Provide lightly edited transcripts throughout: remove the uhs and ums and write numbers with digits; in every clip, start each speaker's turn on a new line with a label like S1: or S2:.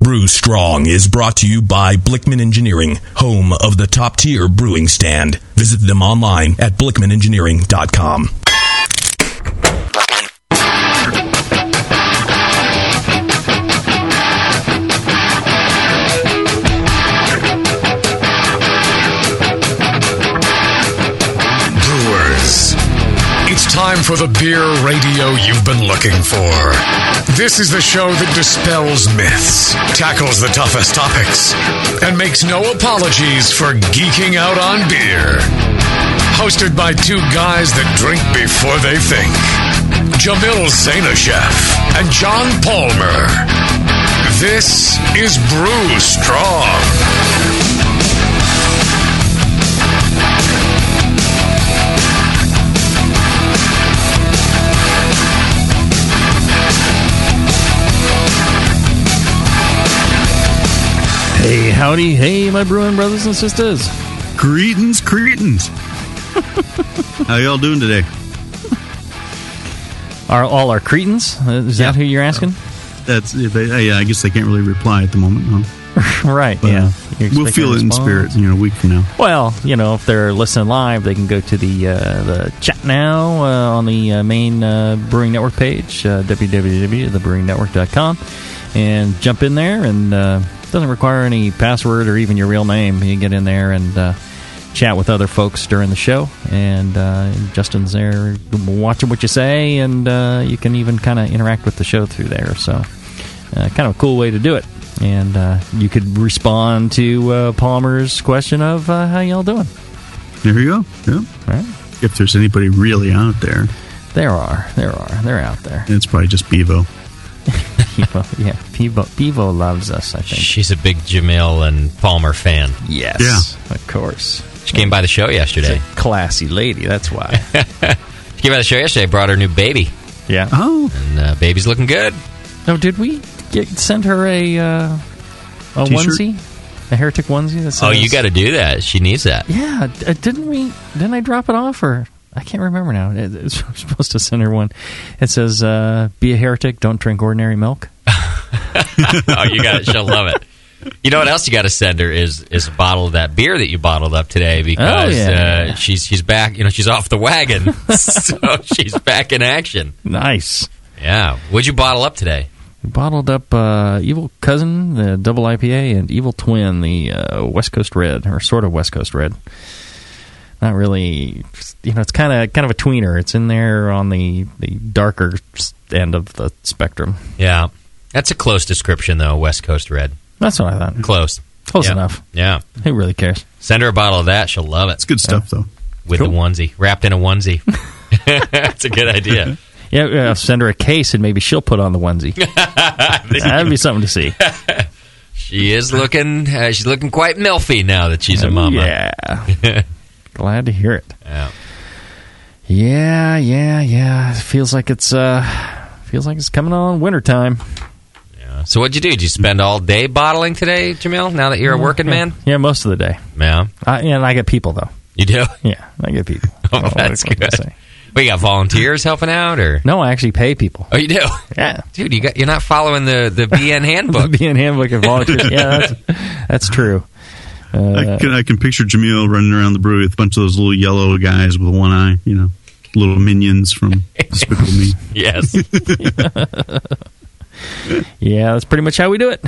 S1: Brew Strong is brought to you by Blickman Engineering, home of the top-tier brewing stand. Visit them online at blickmanengineering.com.
S2: It's time for the beer radio you've been looking for. This is the show that dispels myths, tackles the toughest topics, and makes no apologies for geeking out on beer. Hosted by two guys that drink before they think. Jamil Zainasheff and John Palmer. This is Brew Strong.
S3: Hey, howdy. Hey, my brewing brothers and sisters.
S4: Greetings. How y'all doing today?
S3: Are all our cretins? Is that who you're asking?
S4: That's yeah. I guess they can't really reply at the moment. No.
S3: Right.
S4: But,
S3: yeah.
S4: We'll feel it in spirit. A week from now.
S3: Well, if they're listening live, they can go to the chat now on the main Brewing Network page, www.thebrewingnetwork.com, and jump in there. And doesn't require any password or even your real name. You can get in there and chat with other folks during the show. And Justin's there watching what you say, and you can even kind of interact with the show through there. So kind of a cool way to do it. And you could respond to Palmer's question of how y'all doing.
S4: There you go. Yeah.
S3: Right.
S4: If there's anybody really out there.
S3: There are. They're out there.
S4: It's probably just Bevo.
S3: Bevo loves us, I think.
S5: She's a big Jamil and Palmer fan.
S3: Yes.
S4: Yeah.
S3: Of course.
S5: She came by the show yesterday.
S3: She's a classy lady, that's why.
S5: She came by the show yesterday, brought her new baby.
S3: Yeah.
S4: Oh.
S5: And baby's looking good.
S3: No, did we send her a onesie? A Heretic onesie? That says,
S5: you got to do that. She needs that.
S3: Yeah. Didn't I drop it off? Or I can't remember now. We're supposed to send her one. It says, be a heretic, don't drink ordinary milk.
S5: Oh, you got it. She'll love it. You know what else you got to send her is a bottle of that beer that you bottled up today, because she's back. She's off the wagon, so she's back in action.
S3: Nice.
S5: Yeah. What'd you bottle up today?
S3: We bottled up Evil Cousin, the double IPA, and Evil Twin, the West Coast Red, or sort of West Coast Red. Not really, it's kind of a tweener. It's in there on the darker end of the spectrum.
S5: Yeah. That's a close description, though, West Coast Red.
S3: That's what I thought.
S5: Close
S3: enough.
S5: Yeah.
S3: Who really cares?
S5: Send her a bottle of that. She'll love it.
S4: It's good stuff, though.
S5: With the onesie. Wrapped in a onesie. That's a good idea.
S3: Yeah, I'll send her a case and maybe she'll put on the onesie. That'd be something to see.
S5: She is looking. She's looking quite milfy now that she's a mama.
S3: Yeah. Glad to hear it.
S5: Yeah.
S3: Yeah. It feels like it's coming on wintertime.
S5: Yeah. So what'd you do? Did you spend all day bottling today, Jamil? Now that you're a working man?
S3: Yeah, most of the day.
S5: Yeah.
S3: And I get people though.
S5: You do?
S3: Yeah, I get people.
S5: Oh, that's good. But you got volunteers helping out, or
S3: no? I actually pay people.
S5: Oh, you do?
S3: Yeah,
S5: dude, you're not following the BN handbook.
S3: The BN handbook of volunteers. Yeah, that's true.
S4: I can picture Jamil running around the brewery with a bunch of those little yellow guys with one eye, little minions from Despicable Me.
S5: Yes.
S3: Yeah, that's pretty much how we do it.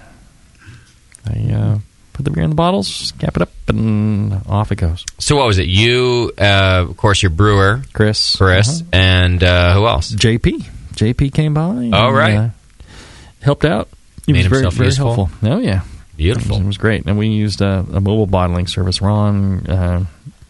S3: I put the beer in the bottles, cap it up, and off it goes.
S5: So what was it? You, of course, your brewer,
S3: Chris,
S5: and who else?
S3: JP. JP came by.
S5: Oh, right.
S3: Helped out. He
S5: made
S3: was
S5: himself
S3: very
S5: useful.
S3: helpful. Oh, yeah.
S5: Beautiful.
S3: It was great. And we used a mobile bottling service. Ron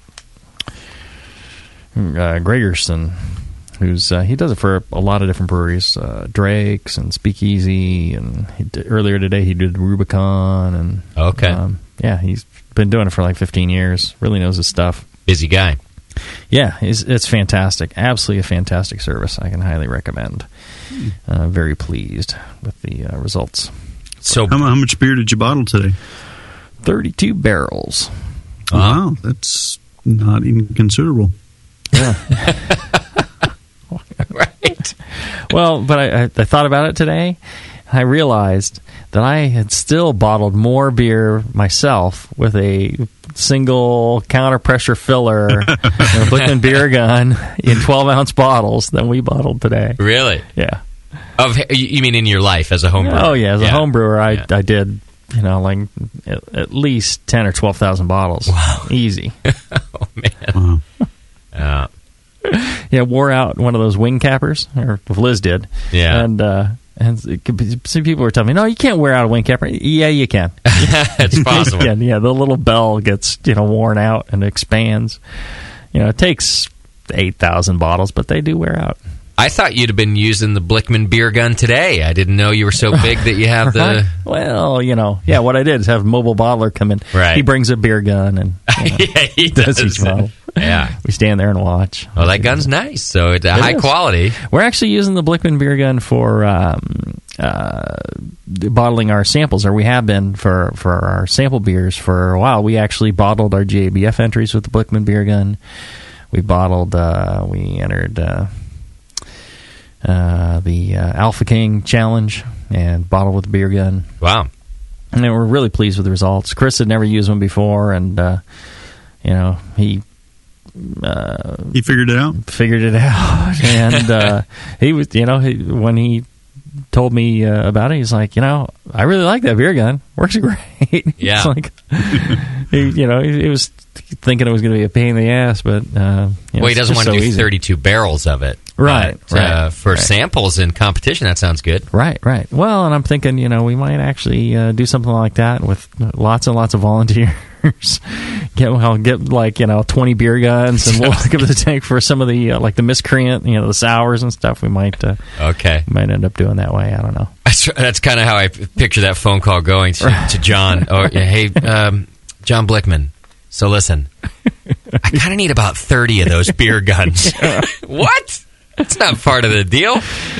S3: Gregerson, he does it for a lot of different breweries, Drake's and Speakeasy, and earlier today he did Rubicon. And
S5: okay.
S3: Yeah, he's been doing it for like 15 years. Really knows his stuff.
S5: Busy guy.
S3: Yeah, it's fantastic. Absolutely a fantastic service. I can highly recommend. Very pleased with the results.
S5: So,
S4: how much beer did you bottle today?
S3: 32 barrels.
S4: Wow, that's not inconsiderable.
S3: Yeah.
S5: Right.
S3: Well, but I thought about it today. I realized that I had still bottled more beer myself with a single counter pressure filler and a Blickman beer gun in 12-ounce bottles than we bottled today.
S5: Really?
S3: Yeah.
S5: You mean in your life as a home brewer?
S3: Oh, yeah. As a home brewer, I did, like at least 10 or 12,000 bottles.
S5: Wow.
S3: Easy.
S5: Oh, man.
S4: Wow.
S3: Yeah, wore out one of those wing cappers, or Liz did.
S5: Yeah.
S3: And some people were telling me, no, you can't wear out a wing capper. Yeah, you can.
S5: It's possible.
S3: Yeah, the little bell gets worn out and expands. It takes 8,000 bottles, but they do wear out.
S5: I thought you'd have been using the Blickman beer gun today. I didn't know you were so big that you have the...
S3: Well, what I did is have a mobile bottler come in.
S5: Right.
S3: He brings a beer gun and
S5: yeah, he does
S3: each bottle.
S5: Yeah.
S3: We stand there and watch.
S5: Well, that gun's nice, so it's high quality.
S3: We're actually using the Blickman beer gun for bottling our samples, or we have been for our sample beers for a while. We actually bottled our GABF entries with the Blickman beer gun. We bottled, we entered... the Alpha King Challenge and bottled with the beer gun.
S5: Wow.
S3: And we're really pleased with the results. Chris had never used one before, and he
S4: figured it out. And he was, when he told me about it, he's like, I really like that beer gun. Works great.
S5: Yeah.
S3: It's like, he was thinking it was going to be a pain in the ass, but
S5: he doesn't want to do 32 barrels of it.
S3: Right.
S5: For samples in competition, that sounds good.
S3: Right. Well, and I'm thinking, we might actually do something like that with lots and lots of volunteers. Get 20 beer guns, and we'll give it a tank for some of the like the Miscreant, the sours and stuff. We might end up doing that way. I don't know.
S5: That's kind of how I picture that phone call going to John. Hey, John Blickman. So listen, I kind of need about 30 of those beer guns. What? That's not part of the deal.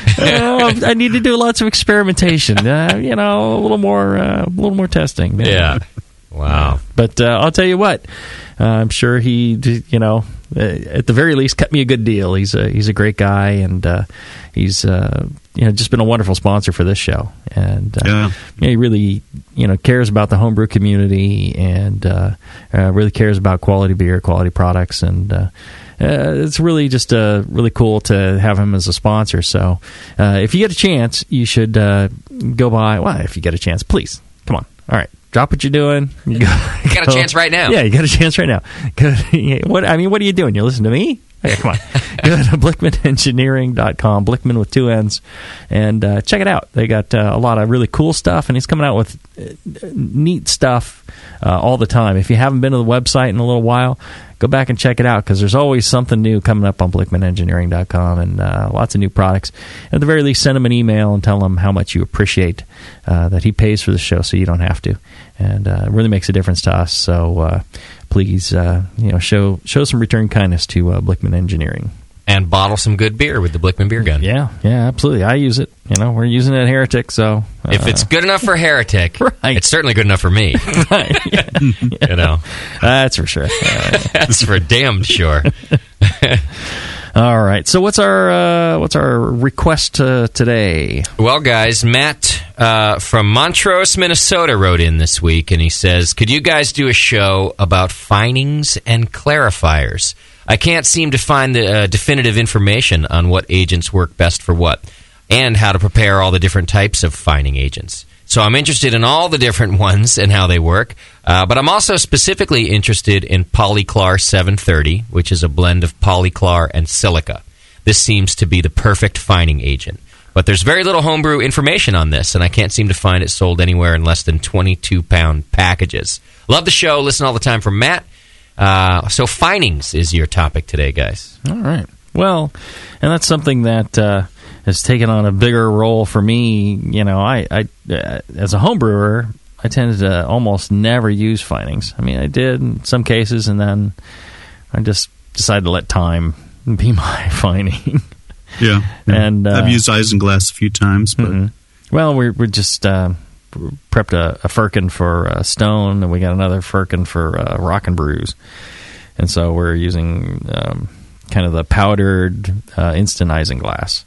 S3: I need to do lots of experimentation. A little more testing.
S5: Yeah. Wow.
S3: But I'll tell you what, I'm sure he, at the very least, cut me a good deal. He's a great guy, and he's just been a wonderful sponsor for this show. And he really cares about the homebrew community, and really cares about quality beer, quality products, and it's really just really cool to have him as a sponsor. So if you get a chance, you should go by. Well, if you get a chance, please come on. All right. Drop what you're doing. You
S5: got a chance right now.
S3: Yeah, you got a chance right now. What are you doing? You listen to me? Okay, come on. Go to BlickmanEngineering.com, Blickman with 2 N's, and check it out. They got a lot of really cool stuff, and he's coming out with neat stuff all the time. If you haven't been to the website in a little while, go back and check it out, because there's always something new coming up on BlickmanEngineering.com, and lots of new products. At the very least, send him an email and tell him how much you appreciate that he pays for the show, so you don't have to. And it really makes a difference to us. So please, show some return kindness to Blickman Engineering.
S5: And bottle some good beer with the Blickman beer gun.
S3: Yeah, absolutely. I use it. We're using it at Heretic, so...
S5: if it's good enough for Heretic,
S3: right.
S5: It's certainly good enough for me.
S3: Right. Yeah.
S5: That's
S3: for sure.
S5: That's for damn sure.
S3: All right. So what's our request today?
S5: Well, guys, Matt from Montrose, Minnesota wrote in this week, and he says, could you guys do a show about finings and clarifiers? I can't seem to find the definitive information on what agents work best for what, and how to prepare all the different types of fining agents. So I'm interested in all the different ones and how they work, but I'm also specifically interested in Polyclar 730, which is a blend of Polyclar and silica. This seems to be the perfect fining agent. But there's very little homebrew information on this, and I can't seem to find it sold anywhere in less than 22-pound packages. Love the show. Listen all the time from Matt. So finings is your topic today, guys.
S3: All right. Well, and that's something that has taken on a bigger role for me. I as a home brewer, I tended to almost never use finings. I mean, I did in some cases, and then I just decided to let time be my fining.
S4: Yeah.
S3: And
S4: I've used isinglass a few times, but
S3: well, we're just prepped a firkin for Stone, and we got another firkin for Rock and Brews, and so we're using kind of the powdered instant isinglass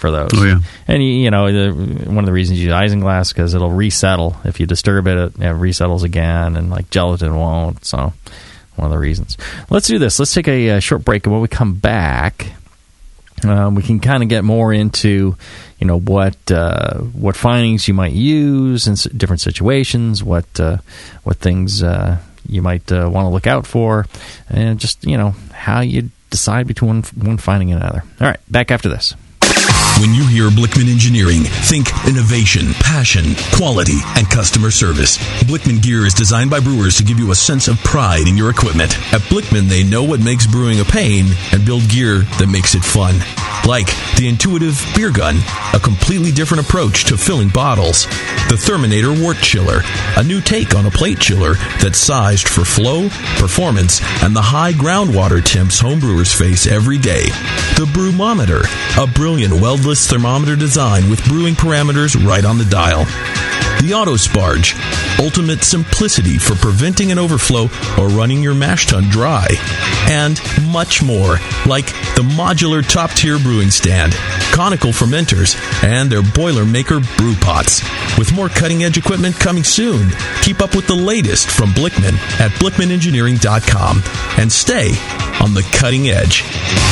S3: for those.
S4: Oh, yeah.
S3: And, one of the reasons you use isinglass because it'll resettle. If you disturb it, it resettles again, and like gelatin won't. So, one of the reasons. Let's do this. Let's take a short break, and when we come back, we can kind of get more into, what findings you might use in different situations, what things you might want to look out for, and just how you decide between one finding and another. All right, back after this.
S1: When you hear Blickman Engineering, think innovation, passion, quality, and customer service. Blickman gear is designed by brewers to give you a sense of pride in your equipment. At Blickman, they know what makes brewing a pain and build gear that makes it fun. Like the intuitive beer gun, a completely different approach to filling bottles. The Therminator Wort Chiller, a new take on a plate chiller that's sized for flow, performance, and the high groundwater temps homebrewers face every day. The Brewmometer, a brilliant weldless thermometer design with brewing parameters right on the dial. The Autosparge, ultimate simplicity for preventing an overflow or running your mash tun dry. And much more, like the modular top-tier brewing stand, conical fermenters, and their Boilermaker brew pots. With more cutting-edge equipment coming soon, keep up with the latest from Blickman at BlickmanEngineering.com and stay on the cutting edge.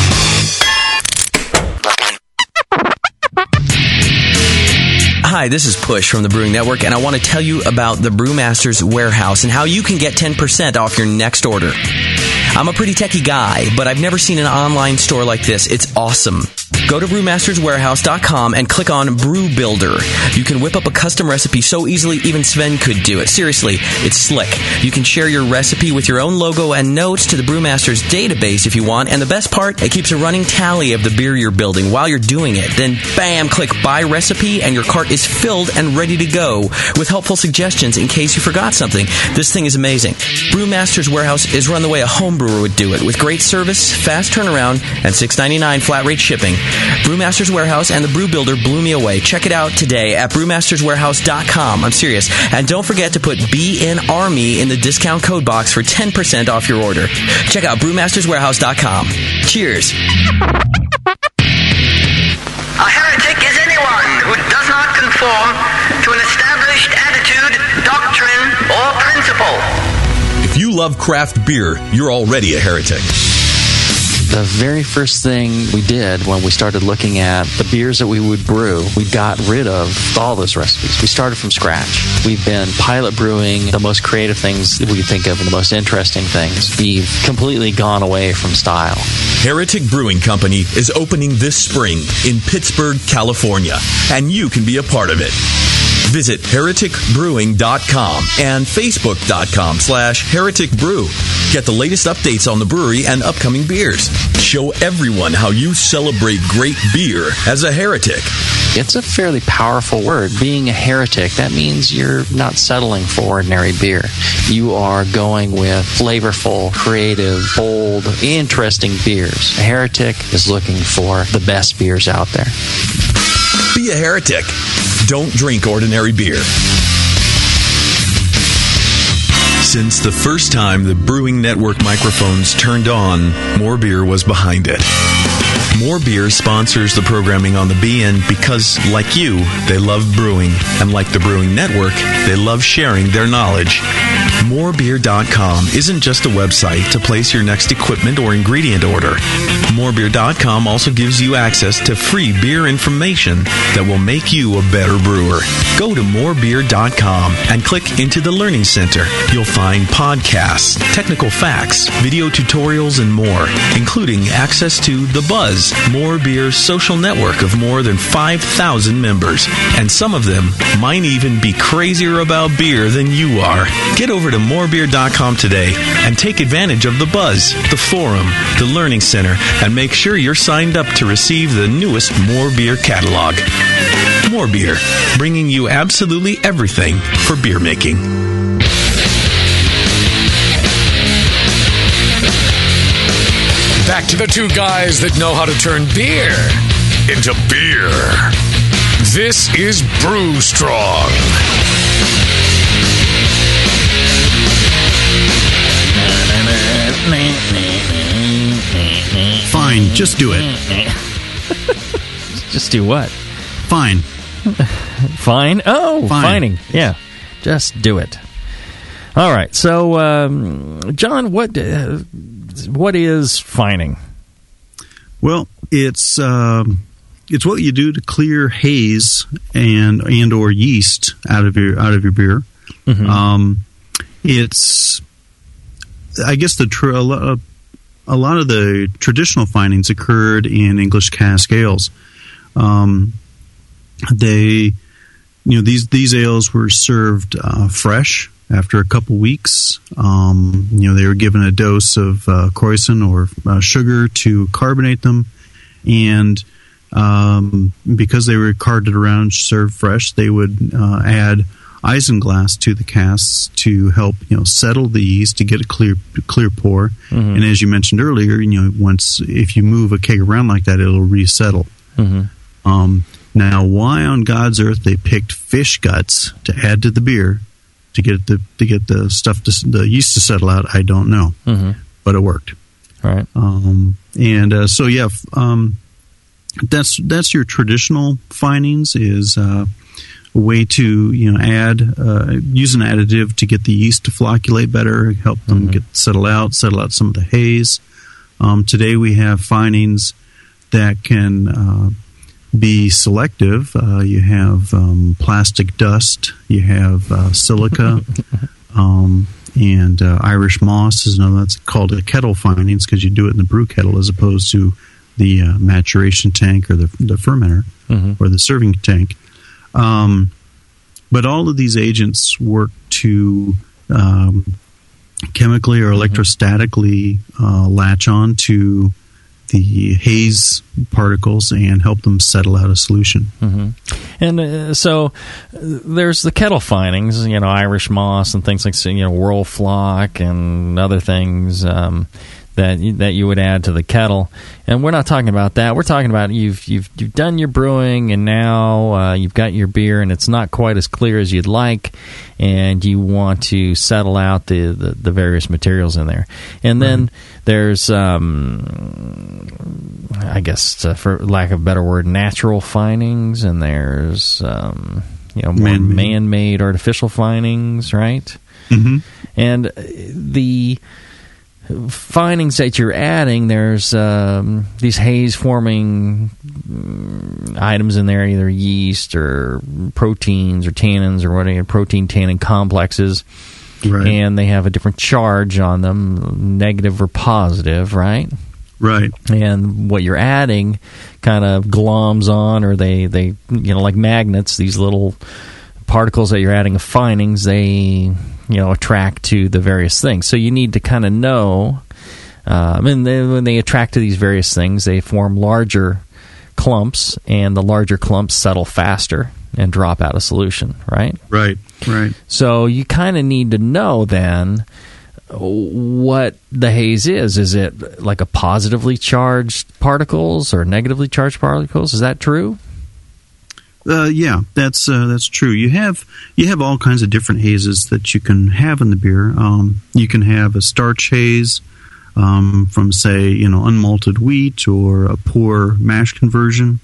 S6: Hi, this is Push from the Brewing Network, and I want to tell you about the Brewmaster's Warehouse and how you can get 10% off your next order. I'm a pretty techie guy, but I've never seen an online store like this. It's awesome. Go to BrewmastersWarehouse.com and click on Brew Builder. You can whip up a custom recipe so easily even Sven could do it. Seriously, it's slick. You can share your recipe with your own logo and notes to the Brewmaster's database if you want. And the best part, it keeps a running tally of the beer you're building while you're doing it. Then, bam, click Buy Recipe, and your cart is filled and ready to go with helpful suggestions in case you forgot something. This thing is amazing. Brewmaster's Warehouse is run the way a home brewer would do it, with great service, fast turnaround, and $6.99 flat rate shipping. Brewmaster's Warehouse and the Brew Builder blew me away. Check it out today at brewmasterswarehouse.com. I'm serious. And don't forget to put BNARMY in the discount code box for 10% off your order. Check out brewmasterswarehouse.com. Cheers.
S7: A heretic is anyone who does not conform to an established attitude, doctrine, or principle.
S1: If you love craft beer, you're already a heretic.
S8: The very first thing we did when we started looking at the beers that we would brew, we got rid of all those recipes. We started from scratch. We've been pilot brewing the most creative things that we could think of and the most interesting things. We've completely gone away from style.
S1: Heretic Brewing Company is opening this spring in Pittsburgh, California, and you can be a part of it. Visit hereticbrewing.com and facebook.com/hereticbrew. Get the latest updates on the brewery and upcoming beers. Show everyone how you celebrate great beer as a heretic.
S8: It's a fairly powerful word. Being a heretic, that means you're not settling for ordinary beer. You are going with flavorful, creative, bold, interesting beers. A heretic is looking for the best beers out there.
S1: Be a heretic. Don't drink ordinary beer. Since the first time the Brewing Network microphones turned on, More Beer was behind it. More Beer sponsors the programming on the BN because, like you, they love brewing. And like the Brewing Network, they love sharing their knowledge. Morebeer.com isn't just a website to place your next equipment or ingredient order. Morebeer.com also gives you access to free beer information that will make you a better brewer. Go to morebeer.com and click into the Learning Center. You'll find podcasts, technical facts, video tutorials, and more, including access to The Buzz, More Beer's social network of more than 5,000 members. And some of them might even be crazier about beer than you are. Get over to morebeer.com today and take advantage of The Buzz, the forum, the Learning Center, and make sure you're signed up to receive the newest More Beer catalog. More Beer, bringing you absolutely everything for beer making.
S2: Back to the two guys that know how to turn beer into beer. This is Brew Strong.
S4: Fine, just do it.
S3: Just do what?
S4: Fine.
S3: Fine? Oh, fining. Yeah. Just do it. All right. So, John, what is fining?
S4: Well, it's what you do to clear haze and or yeast out of your beer. Mm-hmm. It's, I guess, a lot of the traditional finings occurred in English cask ales. These ales were served fresh after a couple weeks. They were given a dose of Kreuzen or sugar to carbonate them, and because they were carted around served fresh, they would add isinglass to the casks to help settle the yeast to get a clear pour. Mm-hmm. And as you mentioned earlier, if you move a keg around like that, it'll resettle. Mm-hmm. Now, why on God's earth they picked fish guts to add to the beer to get the the yeast to settle out, I don't know. Mm-hmm. But it worked.
S3: All right.
S4: That's your traditional finings, is a way to use an additive to get the yeast to flocculate better, help them get settle out some of the haze. Today we have finings that can be selective. You have plastic dust, you have silica, and Irish moss is another. That's called a kettle finings because you do it in the brew kettle as opposed to the maturation tank or the fermenter or the serving tank. But all of these agents work to chemically or electrostatically latch on to the haze particles and help them settle out a solution.
S3: Mm-hmm. And so there's the kettle finings, Irish moss and things like whirl flock and other things that you would add to the kettle. And we're not talking about that. We're talking about you've done your brewing, and now you've got your beer, and it's not quite as clear as you'd like, and you want to settle out the various materials in there. And then there's, I guess, for lack of a better word, natural finings, and there's more man-made artificial finings, right? Mm-hmm. And the finings that you're adding, there's these haze-forming items in there, either yeast or proteins or tannins or whatever, protein-tannin complexes, right. And they have a different charge on them, negative or positive, right?
S4: Right.
S3: And what you're adding kind of gloms on, or they like magnets, these little particles that you're adding of finings, they attract to the various things. So you need to kind of know, and when they attract to these various things, they form larger clumps, and the larger clumps settle faster and drop out of solution, right?
S4: Right.
S3: So you kind of need to know then what the haze is. Is it like a positively charged particles or negatively charged particles? Is that true?
S4: Yeah, that's true. You have all kinds of different hazes that you can have in the beer. You can have a starch haze from, say, unmalted wheat or a poor mash conversion.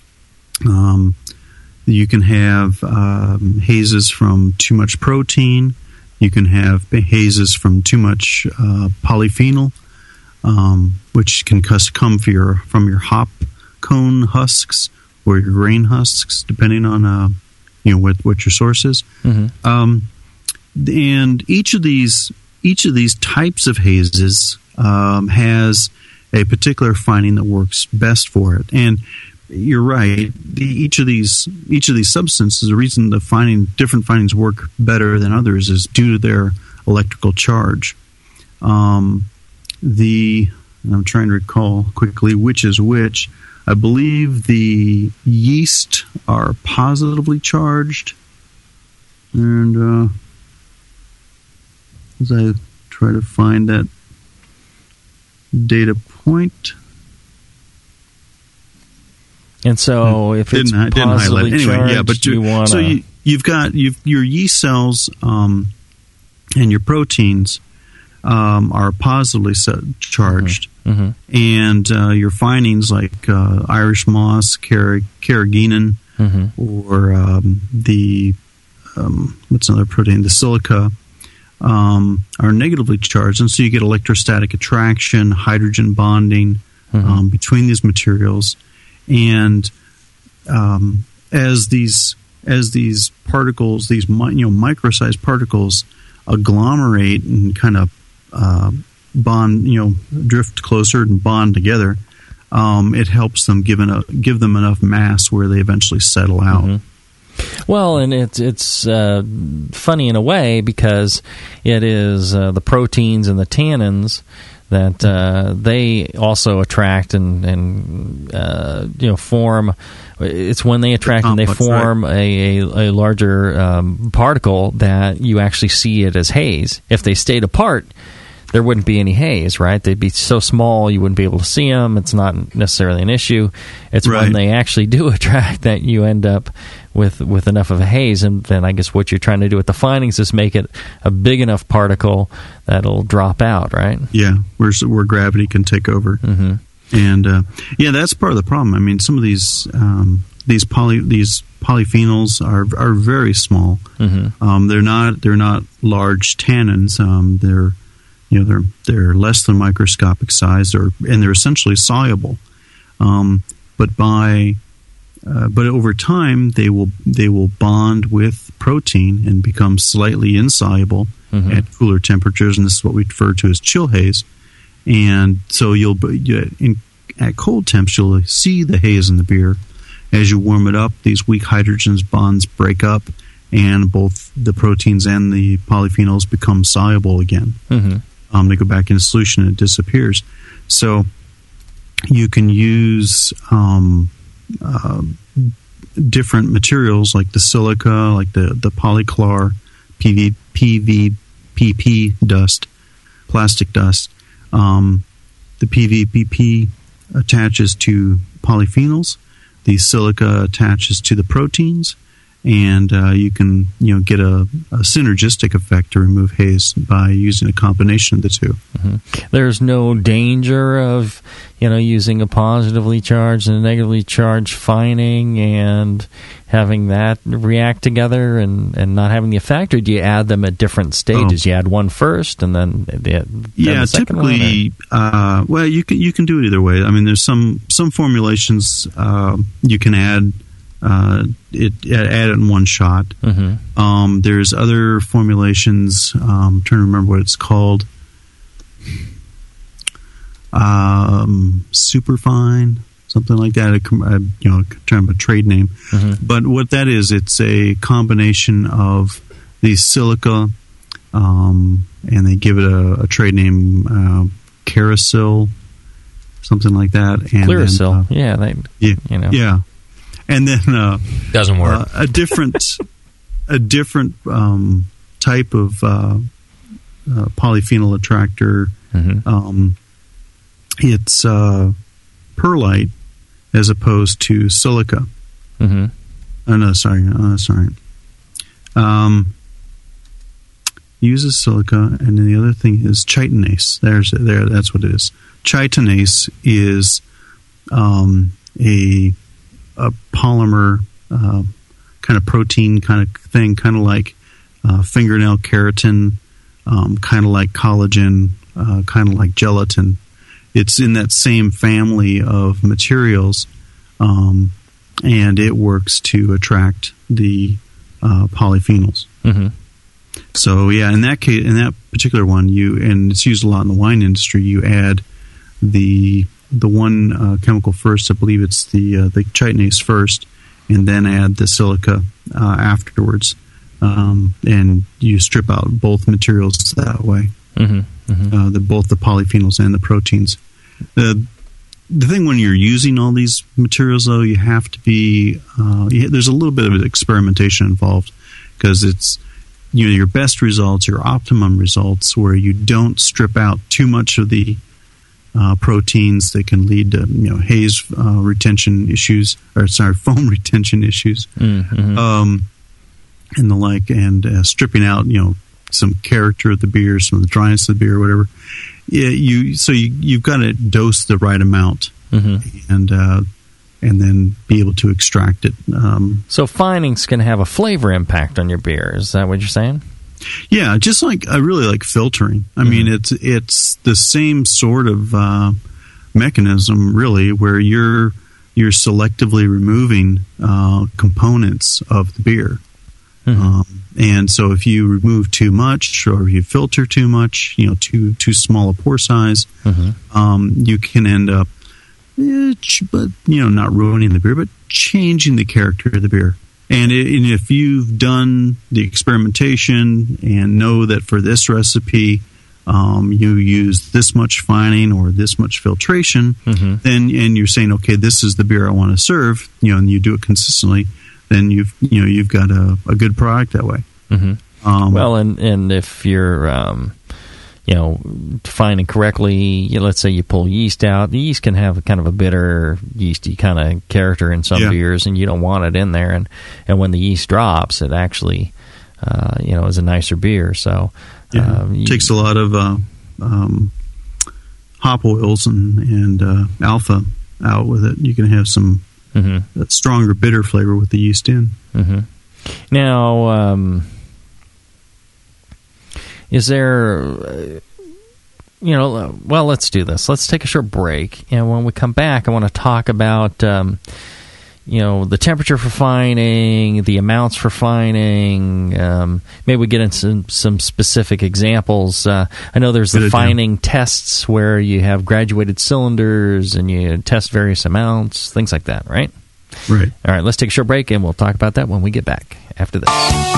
S4: You can have hazes from too much protein. You can have hazes from too much polyphenol, which can come from your hop cone husks or your grain husks, depending on what your source is. Mm-hmm. And each of these types of hazes has a particular fining that works best for it. And you're right. Each of these substances, the reason different finings work better than others is due to their electrical charge. I'm trying to recall quickly which is which. I believe the yeast are positively charged, and as I try to find that data point.
S3: And so, if it's positively charged,
S4: you've got your yeast cells and your proteins
S9: are positively charged.
S3: Mm-hmm.
S9: And your findings like Irish moss, carrageenan, or the what's another protein? The silica are negatively charged, and so you get electrostatic attraction, hydrogen bonding between these materials, and as these particles, these micro-sized particles agglomerate and kind of bond, drift closer and bond together, it helps them give them enough mass where they eventually settle out.
S3: Mm-hmm. Well, and it's funny in a way because it is the proteins and the tannins that they also attract and form. It's when they attract and they form a larger particle that you actually see it as haze. If they stayed apart, there wouldn't be any haze, right? They'd be so small you wouldn't be able to see them. It's not necessarily an issue. It's when they actually do attract that you end up with enough of a haze. And then I guess what you're trying to do with the findings is make it a big enough particle that'll drop out, right?
S9: Yeah, where gravity can take over.
S3: Mm-hmm.
S9: And that's part of the problem. I mean, some of these polyphenols are very small.
S3: Mm-hmm.
S9: They're not large tannins. They're less than microscopic size, and they're essentially soluble. But over time they will bond with protein and become slightly insoluble at cooler temperatures, and this is what we refer to as chill haze. And so at cold temps you'll see the haze in the beer. As you warm it up, these weak hydrogen bonds break up, and both the proteins and the polyphenols become soluble again.
S3: Mm-hmm.
S9: They go back into solution and it disappears. So you can use different materials like the silica, like the polyclar, PVPP dust, plastic dust. The PVPP attaches to polyphenols. The silica attaches to the proteins. And you can get a synergistic effect to remove haze by using a combination of the two.
S3: Mm-hmm. There's no danger of using a positively charged and a negatively charged finding and having that react together and not having the effect, or do you add them at different stages? You add one first and then the second
S9: typically. Well, you can do it either way. I mean, there's some formulations you can add. Add it in one shot.
S3: Mm-hmm.
S9: There's other formulations. I'm trying to remember what it's called. Superfine, something like that. Kind of a trade name.
S3: Mm-hmm.
S9: But what that is, it's a combination of the silica, and they give it a trade name, Carasil, something like that. And
S3: Clearasil,
S9: yeah. And then
S5: doesn't work.
S9: A different type of polyphenol attractor.
S3: Mm-hmm.
S9: It's perlite as opposed to silica.
S3: Mm-hmm.
S9: Sorry. Uses silica, and then the other thing is chitinase. That's what it is. Chitinase is a polymer kind of protein kind of thing, kind of like fingernail keratin, kind of like collagen, kind of like gelatin. It's in that same family of materials, and it works to attract the polyphenols.
S3: Mm-hmm.
S9: So in that case, in that particular one, and it's used a lot in the wine industry, you add the one chemical first. I believe it's the chitinase first, and then add the silica afterwards, and you strip out both materials that way.
S3: Mm-hmm. Mm-hmm.
S9: Both the polyphenols and the proteins. The thing when you're using all these materials, though, you have to be there's a little bit of experimentation involved, because it's your best results, your optimum results, where you don't strip out too much of the proteins that can lead to haze retention issues, foam retention issues,
S3: mm-hmm.
S9: And the like, and stripping out some character of the beer, some of the dryness of the beer, whatever. You've got to dose the right amount, and then be able to extract it.
S3: So fining's can have a flavor impact on your beer. Is that what you're saying?
S9: Yeah, just like I really like filtering. I mean, it's the same sort of mechanism, really, where you're selectively removing components of the beer. And so if you remove too much, or if you filter too much, too small a pour size, you can end up, not ruining the beer, but changing the character of the beer. And if you've done the experimentation and know that for this recipe you use this much fining or this much filtration, then and you're saying, okay, this is the beer I want to serve, and you do it consistently, then you've got a good product that way.
S3: Well, and if you're fining correctly, let's say you pull yeast out, the yeast can have kind of a bitter, yeasty kind of character in some beers, and you don't want it in there. And when the yeast drops, it actually, is a nicer beer. So
S9: it takes a lot of hop oils and alpha out with it. You can have some that stronger bitter flavor with the yeast in.
S3: Now, is there, well, let's do this. Let's take a short break. And when we come back, I want to talk about, the temperature for fining, the amounts for fining. Maybe we get into some specific examples. I know there's the fining tests where you have graduated cylinders and you test various amounts, things like that, right?
S9: Right.
S3: All right, let's take a short break, and we'll talk about that when we get back after this.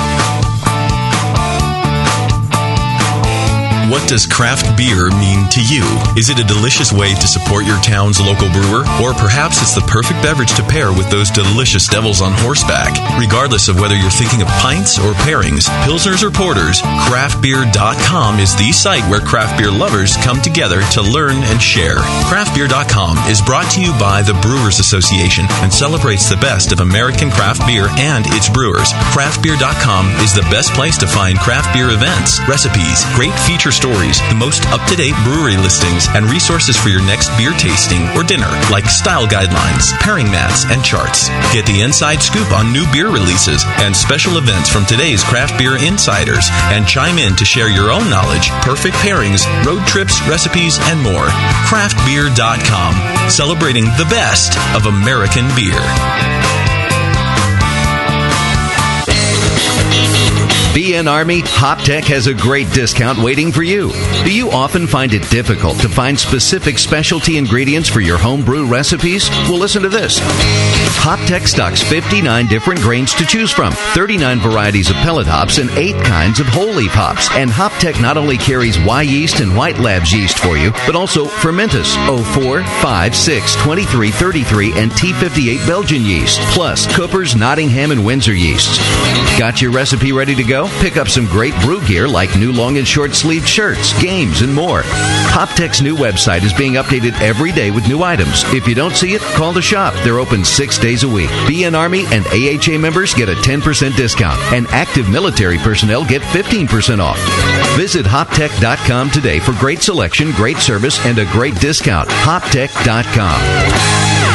S1: What does craft beer mean to you? Is it a delicious way to support your town's local brewer? Or perhaps it's the perfect beverage to pair with those delicious devils on horseback? Regardless of whether you're thinking of pints or pairings, pilsners or porters, craftbeer.com is the site where craft beer lovers come together to learn and share. Craftbeer.com is brought to you by the Brewers Association and celebrates the best of American craft beer and its brewers. Craftbeer.com is the best place to find craft beer events, recipes, great feature stories, the most up-to-date brewery listings, and resources for your next beer tasting or dinner, like style guidelines, pairing mats, and charts. Get the inside scoop on new beer releases and special events from today's craft beer insiders, and chime in to share your own knowledge, perfect pairings, road trips, recipes, and more. Craftbeer.com, celebrating the best of American beer.
S10: BN Army, HopTech has a great discount waiting for you. Do you often find it difficult to find specific specialty ingredients for your homebrew recipes? Well, listen to this. HopTech stocks 59 different grains to choose from, 39 varieties of pellet hops, and 8 kinds of whole leaf hops. And HopTech not only carries Y yeast and White Labs yeast for you, but also Fermentus, 04, 5, 6, 23, 33, and T58 Belgian yeast, plus Cooper's, Nottingham, and Windsor yeasts. Got your recipe ready to go? Pick up some great brew gear like new long and short sleeved shirts, games, and more. HopTech's new website is being updated every day with new items. If you don't see it, call the shop. They're open 6 days a week. BN Army and AHA members get a 10% discount, and active military personnel get 15% off. Visit HopTech.com today for great selection, great service, and a great discount. HopTech.com.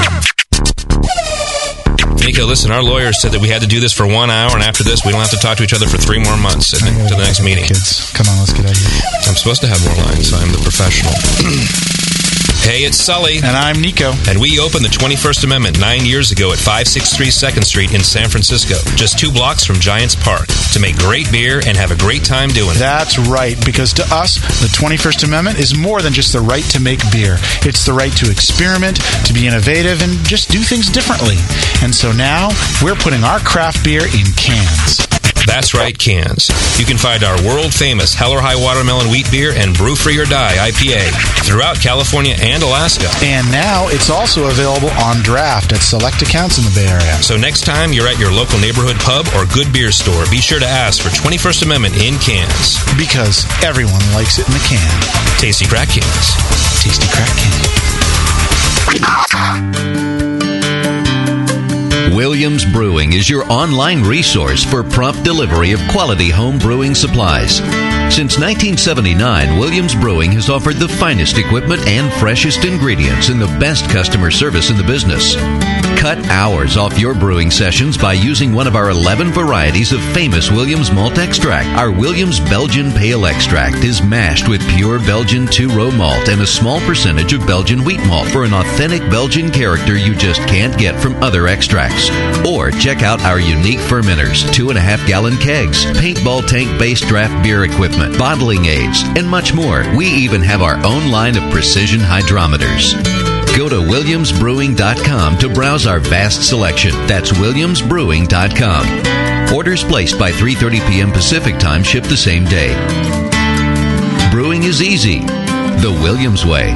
S11: Nico, listen, our lawyers said that we had to do this for 1 hour, and after this, we don't have to talk to each other for 3 more months to the next meeting.
S12: Kids, come on, let's get out of here.
S11: I'm supposed to have more lines. I'm the professional. Hey, it's Sully.
S12: And I'm Nico.
S11: And we opened the 21st Amendment 9 years ago at 563 2nd Street in San Francisco, just 2 blocks from Giants Park, to make great beer and have a great time doing it.
S12: That's right, because to us, the 21st Amendment is more than just the right to make beer. It's the right to experiment, to be innovative, and just do things differently. And so now, we're putting our craft beer in cans.
S11: That's right, cans. You can find our world-famous Hell or High Watermelon Wheat Beer and Brew Free or Die IPA throughout California and Alaska.
S12: And now it's also available on draft at select accounts in the Bay Area.
S11: So next time you're at your local neighborhood pub or good beer store, be sure to ask for 21st Amendment in cans.
S12: Because everyone likes it in the can.
S11: Tasty crack cans.
S12: Tasty crack cans.
S10: Williams Brewing is your online resource for prompt delivery of quality home brewing supplies. Since 1979, Williams Brewing has offered the finest equipment and freshest ingredients and the best customer service in the business. Cut hours off your brewing sessions by using one of our 11 varieties of famous Williams malt extract. Our Williams Belgian Pale Extract is mashed with pure Belgian 2-row malt and a small percentage of Belgian wheat malt for an authentic Belgian character you just can't get from other extracts. Or check out our unique fermenters, 2.5-gallon kegs, paintball tank-based draft beer equipment, bottling aids, and much more. We even have our own line of precision hydrometers. Go to WilliamsBrewing.com to browse our vast selection. That's WilliamsBrewing.com. Orders placed by 3:30 p.m. Pacific Time ship the same day. Brewing is easy. The Williams way.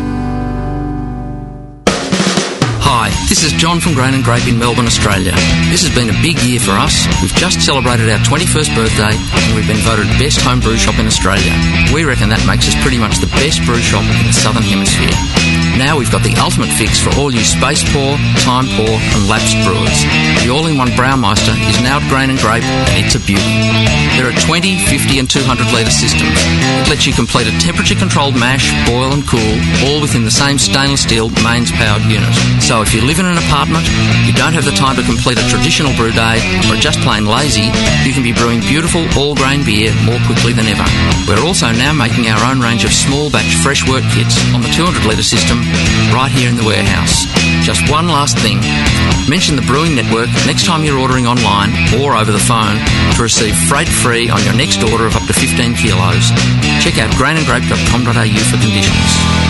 S13: Hi, this is John from Grain and Grape in Melbourne, Australia. This has been a big year for us. We've just celebrated our 21st birthday and we've been voted best home brew shop in Australia. We reckon that makes us pretty much the best brew shop in the Southern Hemisphere. Now we've got the ultimate fix for all you space poor, time poor and lapsed brewers. The all-in-one Brewmeister is now at Grain and Grape and it's a beauty. There are 20, 50 and 200 litre systems. It lets you complete a temperature-controlled mash, boil and cool, all within the same stainless steel mains-powered unit. So if you live in an apartment, you don't have the time to complete a traditional brew day, or just plain lazy, you can be brewing beautiful all-grain beer more quickly than ever. We're also now making our own range of small batch fresh work kits on the 200 litre system right here in the warehouse. Just one last thing. Mention the Brewing Network next time you're ordering online or over the phone to receive freight free on your next order of up to 15 kilos. Check out grainandgrape.com.au for conditions.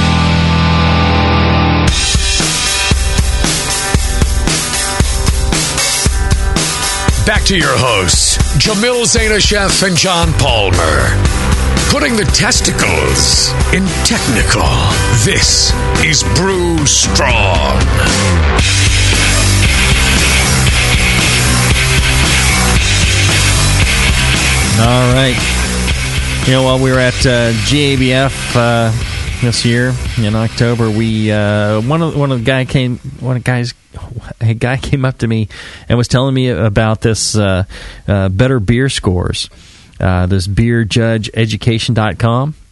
S2: Back to your hosts, Jamil Zainasheff and John Palmer. Putting the testicles in technical. This is Brew Strong.
S3: All right. You know, while we were at GABF this year in October, we a guy came up to me and was telling me about this better beer scores. This beerjudgeeducation.com.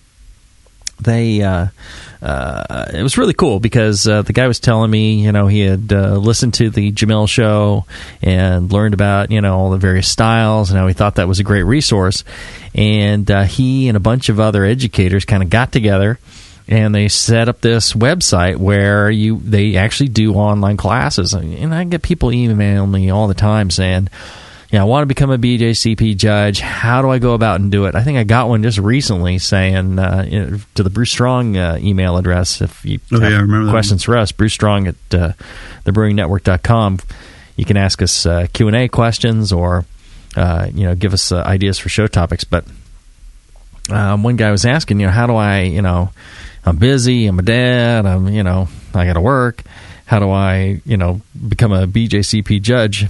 S3: It was really cool because the guy was telling me, he had listened to the Jamil show and learned about, all the various styles and how he thought that was a great resource. And he and a bunch of other educators kind of got together and they set up this website where they actually do online classes. And I get people email me all the time saying, I want to become a BJCP judge. How do I go about and do it? I think I got one just recently saying to the Bruce Strong email address, if you have questions for us, Bruce Strong at thebrewingnetwork.com. You can ask us Q&A questions or give us ideas for show topics. But one guy was asking, how do I, I'm busy, I'm a dad, I got to work. How do I, become a BJCP judge?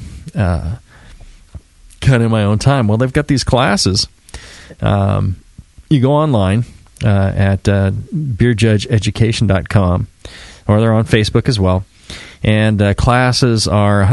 S3: Kind of in my own time. Well, they've got these classes. You go online at beerjudgeeducation.com, or they're on Facebook as well. And classes are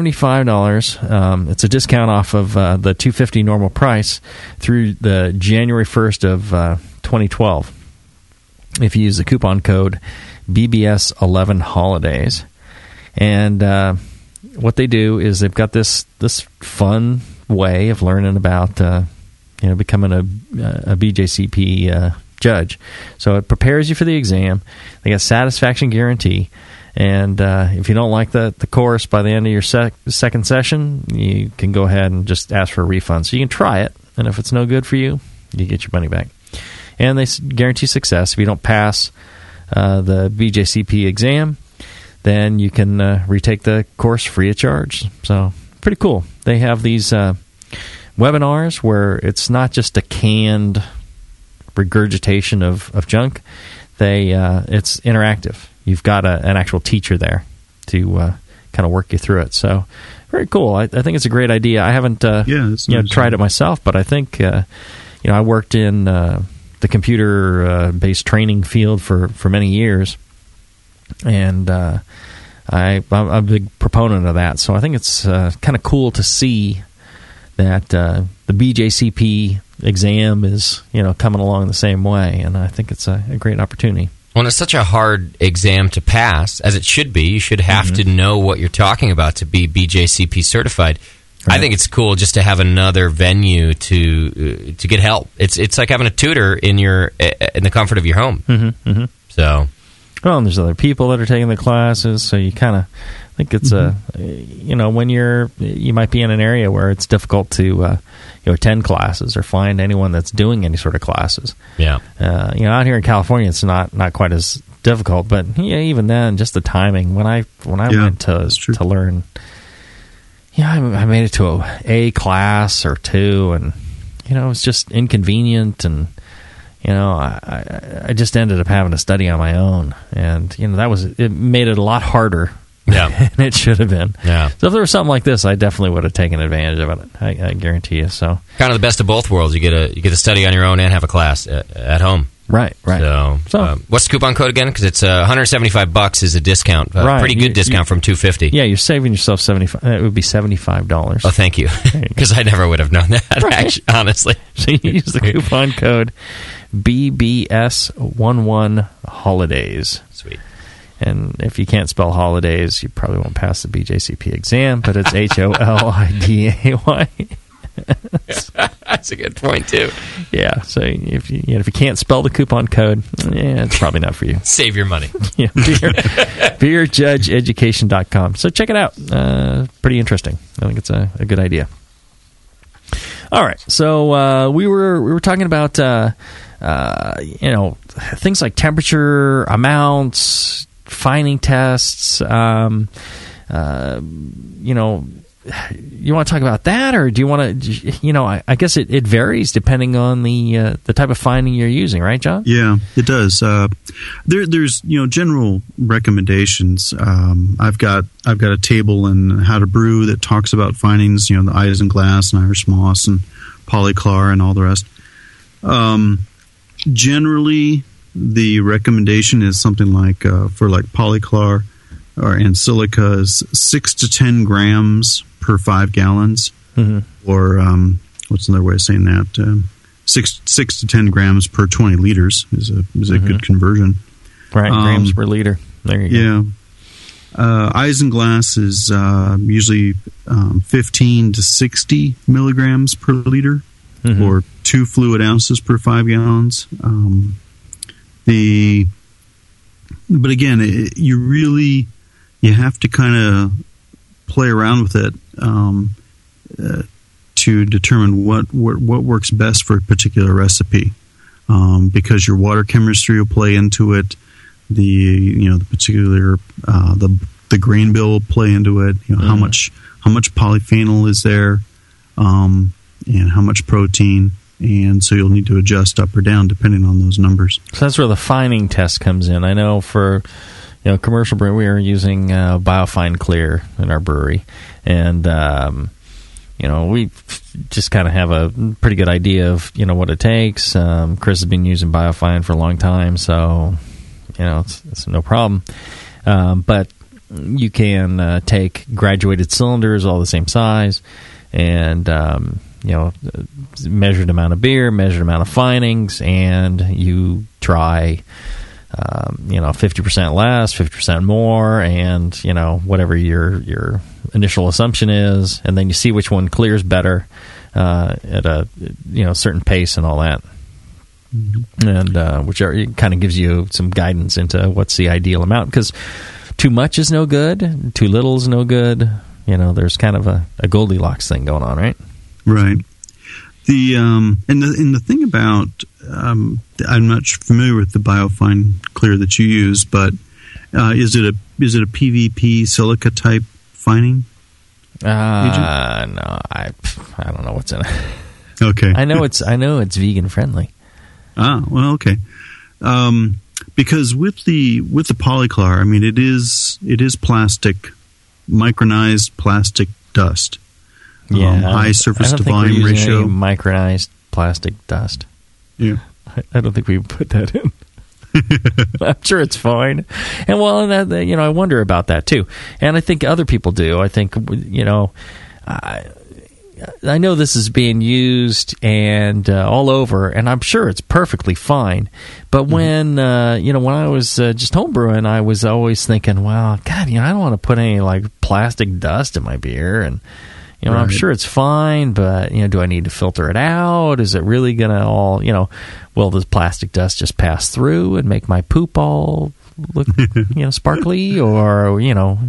S3: $175. It's a discount off of the $250 normal price through the January 1st of 2012. If you use the coupon code BBS11Holidays. And what they do is they've got this fun way of learning about becoming a BJCP judge. So it prepares you for the exam. They got satisfaction guarantee, and if you don't like the course by the end of your second session, you can go ahead and just ask for a refund. So you can try it, and if it's no good for you, you get your money back. And they guarantee success. If you don't pass the BJCP exam, then you can retake the course free of charge. So pretty cool. They have these webinars where it's not just a canned regurgitation of junk. It's interactive. You've got an actual teacher there to kind of work you through it. So very cool. I think it's a great idea. I haven't tried it myself, but I think I worked in the computer based training field for many years, and I'm a big proponent of that. So I think it's kind of cool to see that the BJCP exam is coming along the same way, and I think it's a great opportunity.
S5: Well, it's such a hard exam to pass, as it should be. You should have to know what you're talking about to be BJCP certified. Right. I think it's cool just to have another venue to get help. It's like having a tutor in the comfort of your home.
S3: Mm-hmm, mm-hmm.
S5: So,
S3: well, and there's other people that are taking the classes, so you kind of think it's when you might be in an area where it's difficult to attend classes or find anyone that's doing any sort of classes.
S5: Yeah.
S3: Out here in California, it's not quite as difficult, but even then, just the timing. When I went to learn, I made it to a class or two, and it was just inconvenient, and I just ended up having to study on my own, and it made it a lot harder.
S5: Yeah,
S3: and it should have been.
S5: Yeah.
S3: So if there was something like this, I definitely would have taken advantage of it. I guarantee you. So
S5: kind of the best of both worlds. You get to study on your own and have a class at home.
S3: Right.
S5: So what's the coupon code again? Because it's $175 is a discount.
S3: Right.
S5: Pretty good discount from $250.
S3: Yeah, you're saving yourself $75. It would be $75.
S5: Oh, thank you. Because I never would have known that.
S3: Right.
S5: Actually, honestly.
S3: So you use the coupon code BBS11 Holidays.
S5: Sweet.
S3: And if you can't spell holidays, you probably won't pass the BJCP exam, but it's HOLIDAY.
S5: That's a good point, too.
S3: Yeah, so if you can't spell the coupon code, it's probably not for you.
S5: Save your money.
S3: Yeah, beerjudgeeducation.com. So check it out. Pretty interesting. I think it's a good idea. All right, so we were talking about things like temperature, amounts, fining tests. You want to talk about that, or do you want to? I guess it varies depending on the type of fining you're using, right, John?
S9: Yeah, it does. There's general recommendations. I've got a table in How to Brew that talks about finings. The isinglass and Irish moss and polyclar and all the rest. Generally, the recommendation is something like for polyclar and silica is 6 to 10 grams per 5 gallons, or what's another way of saying that? 6 to 10 grams per 20 liters is a good conversion.
S3: Right, grams per liter. There you go.
S9: Yeah. Isinglass is usually 15 to 60 milligrams per liter, or 2 fluid ounces per 5 gallons. But again, you have to kind of play around with it to determine what works best for a particular recipe, because your water chemistry will play into it. The particular the grain bill will play into it. How much polyphenol is there, and how much protein. And so you'll need to adjust up or down depending on those numbers.
S3: So that's where the fining test comes in. I know for commercial brewing, we are using Biofine Clear in our brewery, and we just kind of have a pretty good idea of what it takes. Chris has been using Biofine for a long time, so it's no problem. But you can take graduated cylinders, all the same size, and measured amount of beer, measured amount of finings, and you try 50% less, 50% more, and whatever your initial assumption is, and then you see which one clears better at a certain pace and all that. And which kind of gives you some guidance into what's the ideal amount, because too much is no good, too little is no good. There's kind of a Goldilocks thing going on, right?
S9: Right. The thing about I'm not familiar with the Biofine Clear that you use, but is it a PVP silica type fining?
S3: No, I don't know what's in it.
S9: Okay.
S3: I know it's vegan friendly.
S9: Ah, well, okay. Because with the polyclar, I mean, it is plastic, micronized plastic dust.
S3: Yeah,
S9: high surface to volume ratio.
S3: Micronized plastic dust.
S9: Yeah,
S3: I don't think we put that in. I'm sure it's fine. And well, and that, I wonder about that too. And I think other people do. I think, I know this is being used and all over, and I'm sure it's perfectly fine. But when when I was just homebrewing, I was always thinking, well, God, I don't want to put any like plastic dust in my beer, and right. I'm sure it's fine, but do I need to filter it out? Is it really going to all will the plastic dust just pass through and make my poop all look sparkly, or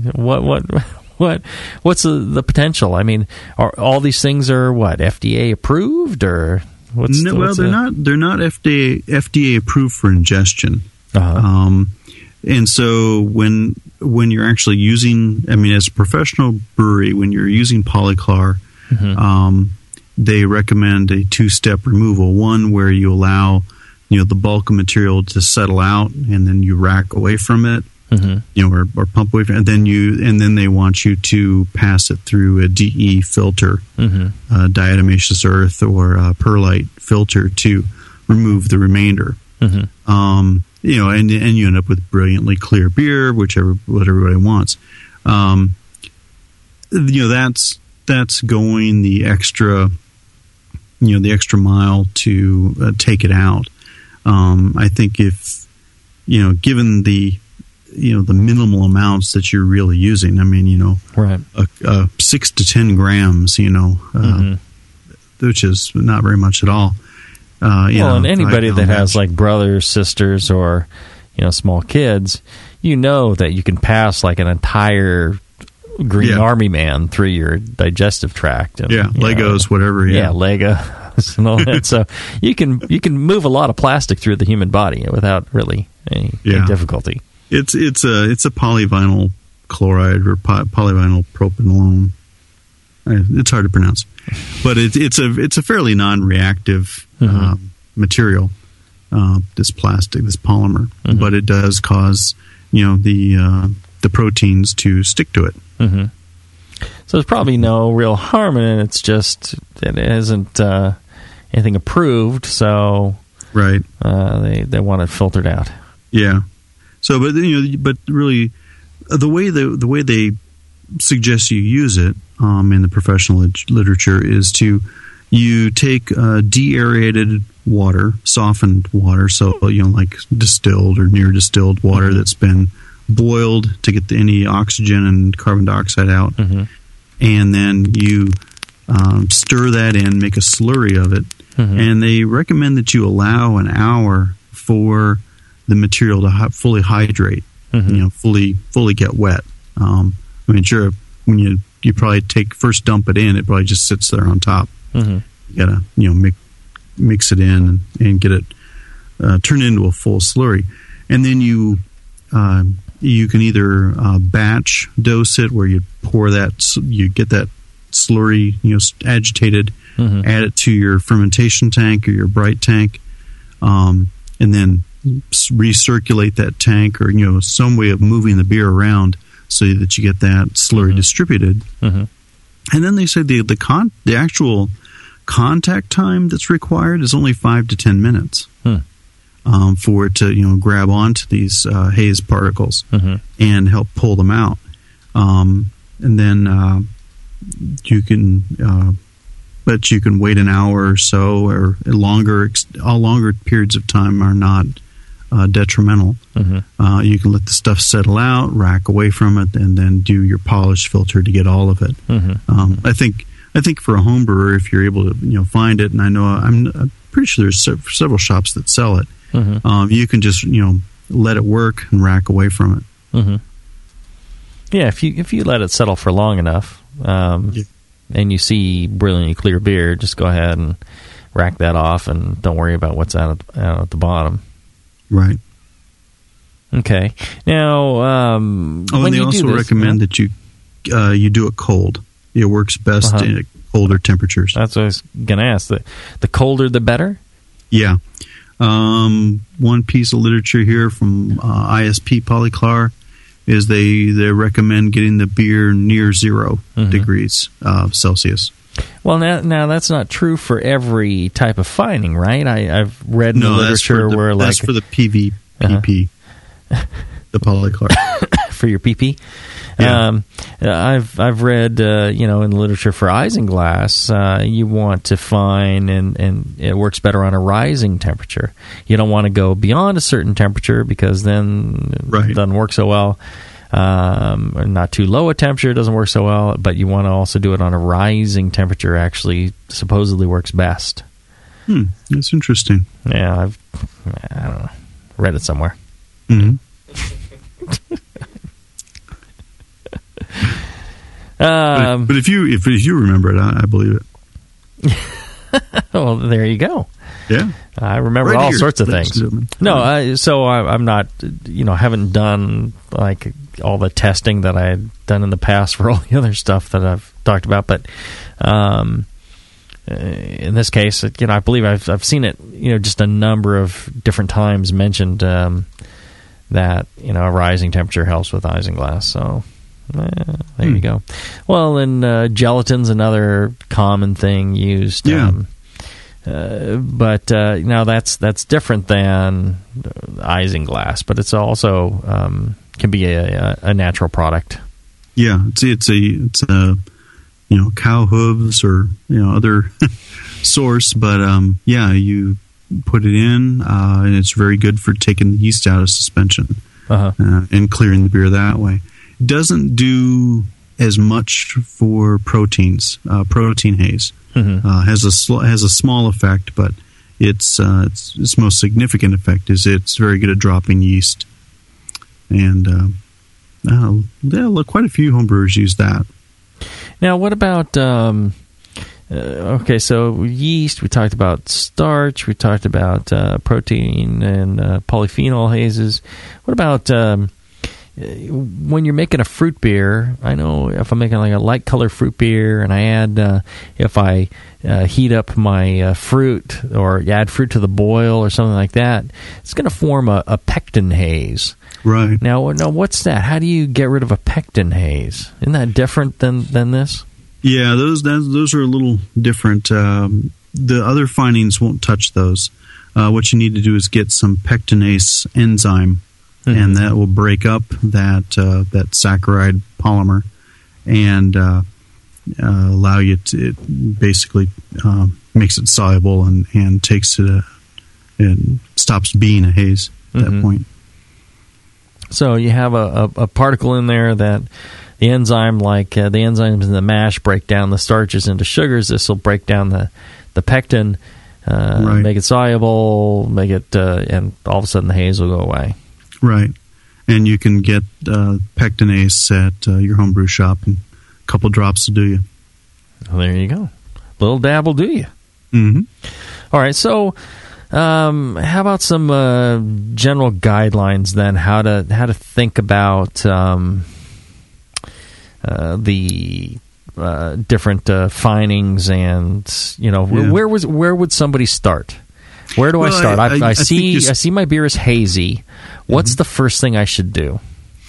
S3: what's the potential? I mean, are all these things are FDA approved, or what's
S9: they're not FDA approved for ingestion.
S3: Uh-huh.
S9: And so when you're actually using, as a professional brewery, when you're using Polyclar,
S3: mm-hmm.
S9: They recommend a 2-step removal. One where you allow the bulk of material to settle out, and then you rack away from it.
S3: Mm-hmm.
S9: Or pump away from it, and then they want you to pass it through a DE filter,
S3: mm-hmm.
S9: diatomaceous earth or perlite filter to remove the remainder.
S3: Mm-hmm.
S9: And you end up with brilliantly clear beer, what everybody wants. That's going the extra mile to take it out. I think if given the minimal amounts that you're really using.
S3: Right.
S9: 6 to 10 grams,
S3: mm-hmm.
S9: which is not very much at all.
S3: And anybody that has like brothers, sisters, or small kids, that you can pass like an entire Green Army man through your digestive tract. And,
S9: Legos, whatever.
S3: Yeah, Legos and all that. So you can move a lot of plastic through the human body without really any difficulty.
S9: It's a polyvinyl chloride or polyvinyl propanolone. It's hard to pronounce, but it's a fairly non-reactive
S3: mm-hmm.
S9: material. This plastic, this polymer,
S3: mm-hmm.
S9: but it does cause the proteins to stick to it.
S3: Mm-hmm. So there's probably no real harm in it. It's just it isn't anything approved. So
S9: right,
S3: they want it filtered out.
S9: Yeah. So, but really, the way they suggest you use it in the professional literature is you take deaerated water, softened water, so like distilled or near distilled water
S3: mm-hmm.
S9: that's been boiled to get any oxygen and carbon dioxide out,
S3: mm-hmm.
S9: and then you stir that in, make a slurry of it,
S3: mm-hmm.
S9: and they recommend that you allow an hour for the material to fully hydrate,
S3: mm-hmm.
S9: fully get wet. Sure, when you probably first dump it in, it probably just sits there on top.
S3: Mm-hmm.
S9: You gotta mix it in and get it turned into a full slurry, and then you can either batch dose it, where you pour you get that slurry agitated,
S3: mm-hmm.
S9: add it to your fermentation tank or your bright tank, and then recirculate that tank, or some way of moving the beer around so that you get that slurry
S3: mm-hmm.
S9: distributed.
S3: Mm-hmm.
S9: And then they say the actual contact time that's required is only 5 to 10 minutes for it to grab onto these haze particles
S3: mm-hmm.
S9: and help pull them out. And then you can but you can wait an hour or so, or longer. All longer periods of time are not detrimental.
S3: Mm-hmm.
S9: You can let the stuff settle out, rack away from it, and then do your polish filter to get all of it.
S3: Mm-hmm.
S9: I think for a home brewer, if you're able to find it, and I know I'm pretty sure there's several shops that sell it.
S3: Mm-hmm.
S9: You can just let it work and rack away from it.
S3: Mm-hmm. Yeah, if you let it settle for long enough, and you see brilliantly clear beer, just go ahead and rack that off, and don't worry about what's out at the bottom.
S9: Right.
S3: Okay. Now,
S9: and they also recommend that you do it cold. It works best in colder temperatures.
S3: That's what I was going to ask. The colder, the better?
S9: Yeah. One piece of literature here from ISP Polyclar is they recommend getting the beer near 0
S3: mm-hmm.
S9: degrees Celsius.
S3: Well, now that's not true for every type of fining, right? I've read in the literature where
S9: that's for the PP, the polycarb.
S3: For your PP.
S9: Yeah.
S3: I've read in the literature for isinglass, you want to find and it works better on a rising temperature. You don't want to go beyond a certain temperature because then it doesn't work so well. Not too low a temperature doesn't work so well, but you want to also do it on a rising temperature. Actually, supposedly works best.
S9: That's interesting.
S3: Yeah, I don't know, read it somewhere.
S9: Mm-hmm. But if you remember it, I believe it.
S3: Well, there you go.
S9: Yeah,
S3: I remember all sorts of things. No, so I'm not, haven't done like all the testing that I had done in the past for all the other stuff that I've talked about. But in this case, I believe I've seen it, just a number of different times mentioned that a rising temperature helps with isinglass. So. There you go. Well, and gelatin's another common thing used.
S9: Yeah.
S3: But now that's different than isinglass, but it's also can be a natural product.
S9: Yeah, it's a cow hooves or other source, but you put it in, and it's very good for taking the yeast out of suspension and clearing the beer that way. Doesn't do as much for proteins. Protein haze has a small effect, but its most significant effect is it's very good at dropping yeast, and quite a few homebrewers use that.
S3: Now, what about okay? So yeast, we talked about starch, we talked about protein and polyphenol hazes. What about when you're making a fruit beer? I know if I'm making like a light color fruit beer and I add, if I heat up my fruit or add fruit to the boil or something like that, it's going to form a pectin haze.
S9: Right.
S3: Now, what's that? How do you get rid of a pectin haze? Isn't that different than this?
S9: Yeah, those are a little different. The other findings won't touch those. What you need to do is get some pectinase enzyme. And that will break up that saccharide polymer and allow you to. It basically makes it soluble and takes it and stops being a haze at that point.
S3: So you have a particle in there that the enzyme, like the enzymes in the mash, break down the starches into sugars. This will break down the pectin, make it soluble, make it, and all of a sudden the haze will go away.
S9: Right, and you can get pectinase at your homebrew shop, and a couple drops will do you.
S3: Well, there you go. Little dab will do you.
S9: Mm-hmm.
S3: All right, so how about some general guidelines then? How to think about the different findings, and where would somebody start? Where do I start? I see my beer is hazy. What's the first thing I should do?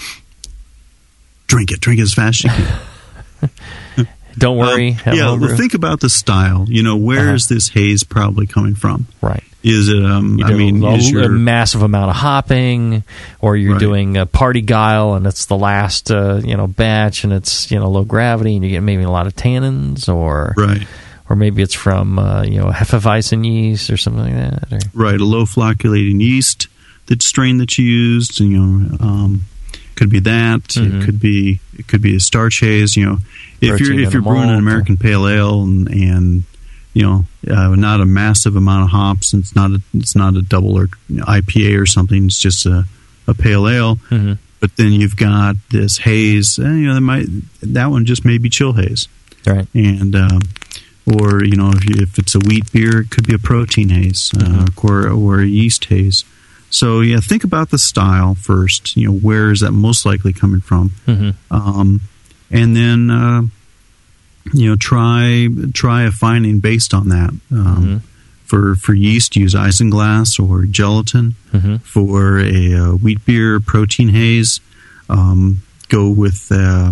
S9: Drink it as fast as you can.
S3: Don't worry.
S9: Think about the style. Where is this haze probably coming from?
S3: Right.
S9: Is it?
S3: A massive amount of hopping, or you're doing a party guile, and it's the last batch, and it's low gravity, and you get maybe a lot of tannins, or or maybe it's from Hefeweizen yeast or something like that.
S9: Right, a low flocculating yeast, the strain that you used, could be that. It could be a starch haze. If you're brewing an American Pale Ale and not a massive amount of hops, and it's not a double or IPA or something. It's just a pale ale.
S3: Mm-hmm.
S9: But then you've got this haze. That one just may be chill haze,
S3: right?
S9: And or if it's a wheat beer, it could be a protein haze, or a yeast haze. So think about the style first. Where is that most likely coming from?
S3: Mm-hmm.
S9: And then try a finding based on that. For yeast, use isinglass or gelatin.
S3: Mm-hmm.
S9: For a wheat beer protein haze, go with the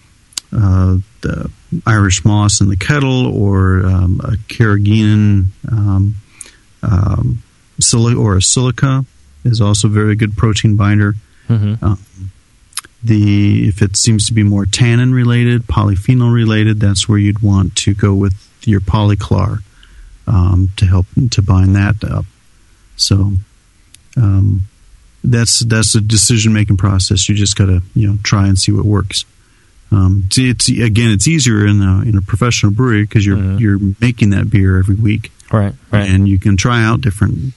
S9: Irish moss in the kettle, or a carrageenan or a silica is also a very good protein binder.
S3: Mm-hmm.
S9: If it seems to be more tannin related, polyphenol related, that's where you'd want to go with your Polyclar to help to bind that up. So that's a decision making process. You just got to try and see what works. It's easier in a professional brewery because you're making that beer every week,
S3: right?
S9: And you can try out different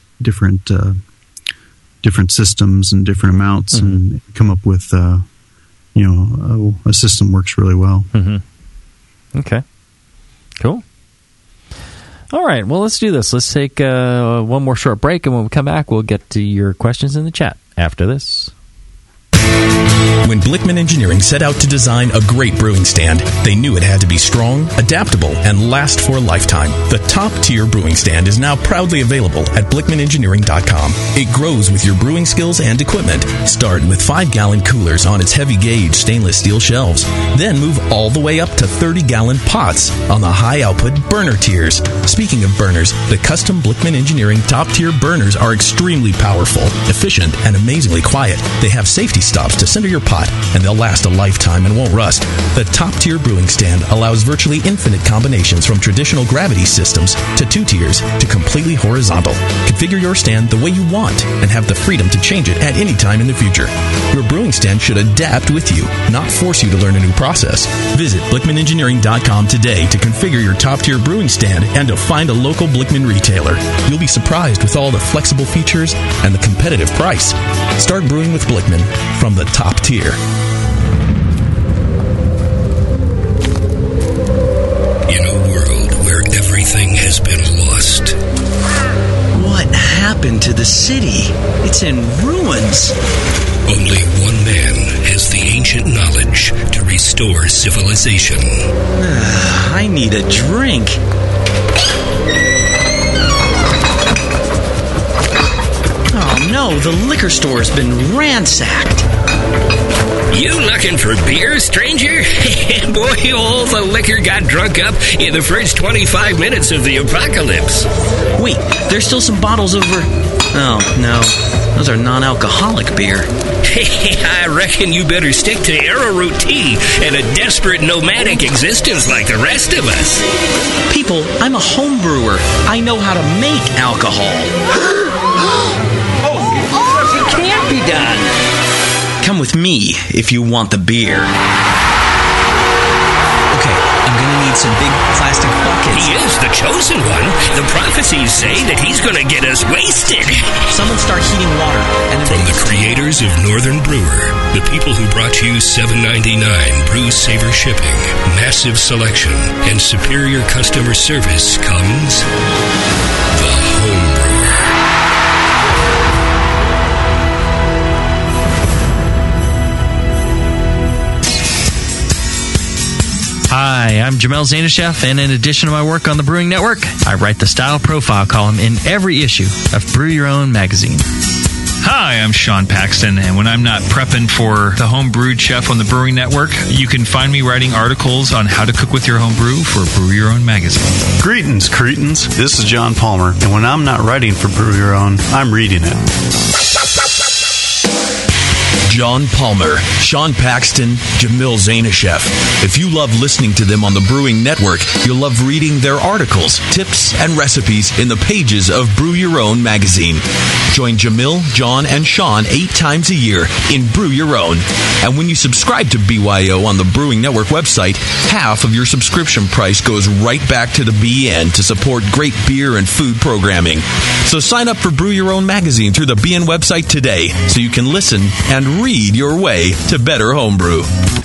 S9: systems and different amounts and come up with a system works really well.
S3: Mm-hmm. Okay, cool. All right, well, let's do this. Let's take one more short break, and when we come back, we'll get to your questions in the chat after this.
S14: When Blickman Engineering set out to design a great brewing stand, they knew it had to be strong, adaptable, and last for a lifetime. The top-tier brewing stand is now proudly available at BlickmanEngineering.com. It grows with your brewing skills and equipment. Start with 5-gallon coolers on its heavy-gauge stainless steel shelves. Then move all the way up to 30-gallon pots on the high-output burner tiers. Speaking of burners, the custom Blickman Engineering top-tier burners are extremely powerful, efficient, and amazingly quiet. They have safety stops to center your pot, and they'll last a lifetime and won't rust. The top-tier brewing stand allows virtually infinite combinations from traditional gravity systems to 2 tiers to completely horizontal. Configure your stand the way you want and have the freedom to change it at any time in the future. Your brewing stand should adapt with you, not force you to learn a new process. Visit BlickmanEngineering.com today to configure your top-tier brewing stand and to find a local Blickman retailer. You'll be surprised with all the flexible features and the competitive price. Start brewing with Blickman from the top tier.
S2: In a world where everything has been lost.
S6: What happened to the city? It's in ruins.
S2: Only one man has the ancient knowledge to restore civilization.
S6: I need a drink. Oh no, the liquor store's been ransacked.
S15: You looking for beer, stranger? Boy, all the liquor got drunk up in the first 25 minutes of the apocalypse.
S6: Wait, there's still some bottles over... Oh, no. Those are non-alcoholic beer.
S15: I reckon you better stick to arrowroot tea and a desperate nomadic existence like the rest of us.
S6: People, I'm a home brewer. I know how to make alcohol.
S15: It can't be done.
S6: Come with me if you want the beer. Okay, I'm gonna need some big plastic buckets.
S15: He is the chosen one. The prophecies say that he's gonna get us wasted.
S6: Someone start heating water. And
S2: from the creators of Northern Brewer, the people who brought you $7.99 Brew Saver shipping, massive selection, and superior customer service comes the Home Brewer.
S16: Hi, I'm Jamel Zainasheff, and in addition to my work on the Brewing Network, I write the Style Profile column in every issue of Brew Your Own magazine.
S17: Hi, I'm Sean Paxton, and when I'm not prepping for the Home Brewed Chef on the Brewing Network, you can find me writing articles on how to cook with your home brew for Brew Your Own magazine.
S18: Greetings, cretins. This is John Palmer, and when I'm not writing for Brew Your Own, I'm reading it.
S1: John Palmer, Sean Paxton, Jamil Zainasheff. If you love listening to them on the Brewing Network, you'll love reading their articles, tips, and recipes in the pages of Brew Your Own magazine. Join Jamil, John, and Sean 8 times a year in Brew Your Own. And when you subscribe to BYO on the Brewing Network website, half of your subscription price goes right back to the BN to support great beer and food programming. So sign up for Brew Your Own magazine through the BN website today so you can listen and read your way to better homebrew.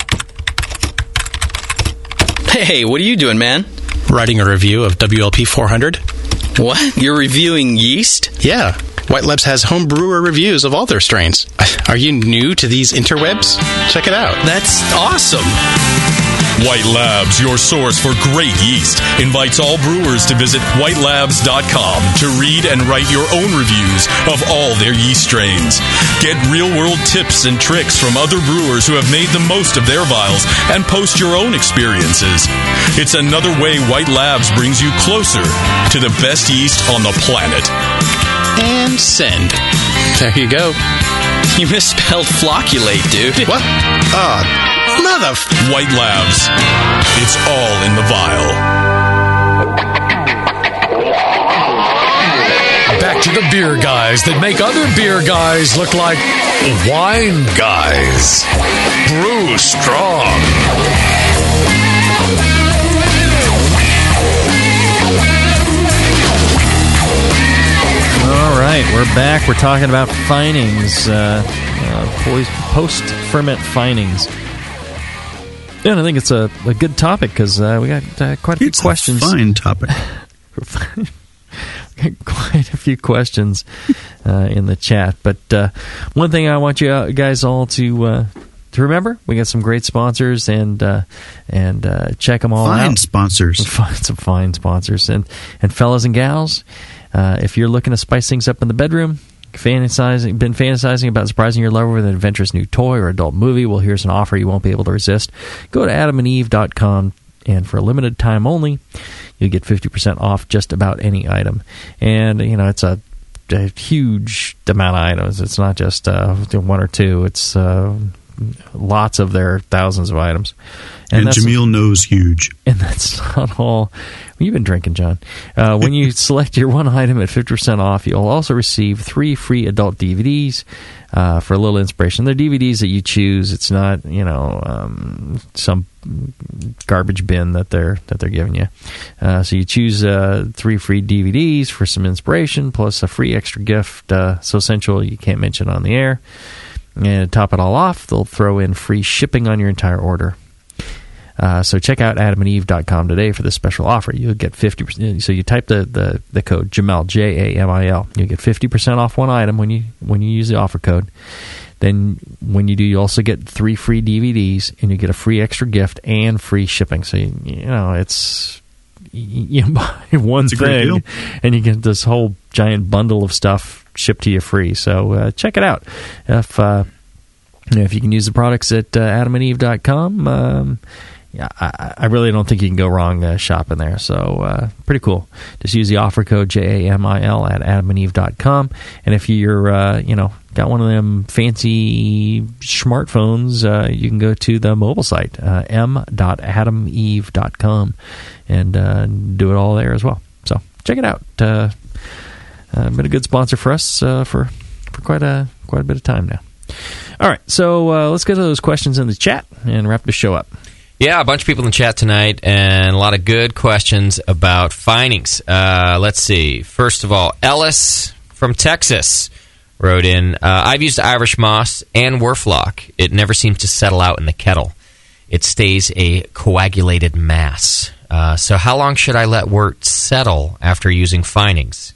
S6: Hey, what are you doing, man?
S19: Writing a review of WLP 400.
S6: What? You're reviewing yeast?
S19: Yeah. White Labs has home brewer reviews of all their strains. Are you new to these interwebs? Check it out.
S6: That's awesome.
S14: White Labs, your source for great yeast, invites all brewers to visit whitelabs.com to read and write your own reviews of all their yeast strains. Get real-world tips and tricks from other brewers who have made the most of their vials and post your own experiences. It's another way White Labs brings you closer to the best yeast on the planet.
S19: And send. There you go.
S6: You misspelled flocculate, dude.
S19: What? Mother...
S14: White Labs. It's all in the vial.
S2: Back to the beer guys that make other beer guys look like wine guys. Brew strong.
S3: All right, we're back. We're talking about finings, post-ferment finings. And I think it's a good topic because we got quite a few questions.
S9: It's a fine topic.
S3: Quite a few questions in the chat. But one thing I want you guys all to remember, we got some great sponsors and check them all out.
S9: Fine sponsors.
S3: Some fine sponsors. And fellas and gals, if you're looking to spice things up in the bedroom, been fantasizing about surprising your lover with an adventurous new toy or adult movie, well, here's an offer you won't be able to resist. Go to adamandeve.com, and for a limited time only, you'll get 50% off just about any item. And, it's a huge amount of items. It's not just one or two. It's lots of their thousands of items.
S9: And Jamil knows huge.
S3: And that's not all. You've been drinking, John. When you select your one item at 50% off, you'll also receive 3 free adult DVDs for a little inspiration. They're DVDs that you choose. It's not, some garbage bin that they're giving you. So you choose 3 free DVDs for some inspiration, plus a free extra gift so sensual you can't mention on the air. And to top it all off, they'll throw in free shipping on your entire order. So check out adamandeve.com today for this special offer. You'll get 50%. So you type the code Jamil, Jamil. You'll get 50% off one item when you use the offer code. Then when you do, you also get 3 free DVDs, and you get a free extra gift and free shipping. So it's you buy one thing and you get this whole giant bundle of stuff shipped to you free. So check it out. If you can use the products at adamandeve.com. I really don't think you can go wrong shopping there. So pretty cool. Just use the offer code JAMIL at adamandeve.com. And if you're got one of them fancy smartphones, you can go to the mobile site m.adameve.com and do it all there as well. So check it out. Been a good sponsor for us for quite a bit of time now. All right, so let's get to those questions in the chat and wrap the show up.
S5: Yeah, a bunch of people in the chat tonight, and a lot of good questions about finings. Let's see. First of all, Ellis from Texas wrote in, I've used Irish moss and Werflock. It never seems to settle out in the kettle. It stays a coagulated mass. So how long should I let wort settle after using finings?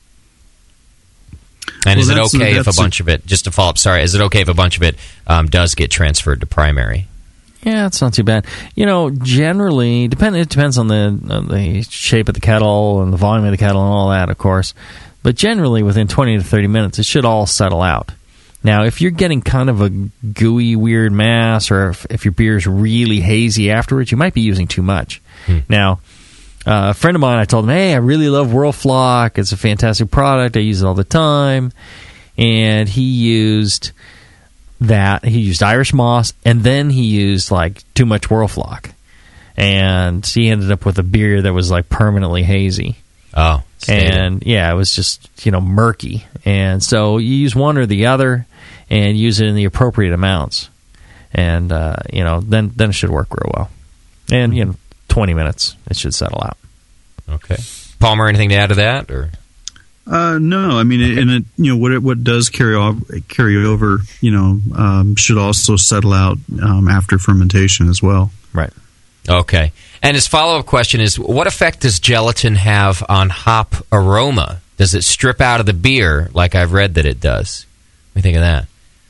S5: And is it okay if a bunch of it, just to follow up, is it okay if a bunch of it does get transferred to primary?
S3: Yeah, it's not too bad. Generally, it depends on the shape of the kettle and the volume of the kettle and all that, of course. But generally, within 20 to 30 minutes, it should all settle out. Now, if you're getting kind of a gooey, weird mass, or if your beer is really hazy afterwards, you might be using too much. Now, a friend of mine, I told him, hey, I really love Whirlflock. It's a fantastic product. I use it all the time. And he used that. He used Irish moss, and then he used too much Whirlflock, and he ended up with a beer that was permanently hazy.
S5: Oh,
S3: and yeah, it was just murky. And so you use one or the other, and use it in the appropriate amounts, and then it should work real well. And 20 minutes, it should settle out.
S5: Okay, Palmer, anything to add to that, or?
S9: No, I mean, and what does carry over, should also settle out after fermentation as well.
S3: Right.
S5: Okay. And his follow-up question is, what effect does gelatin have on hop aroma? Does it strip out of the beer like I've read that it does? What do you think of that?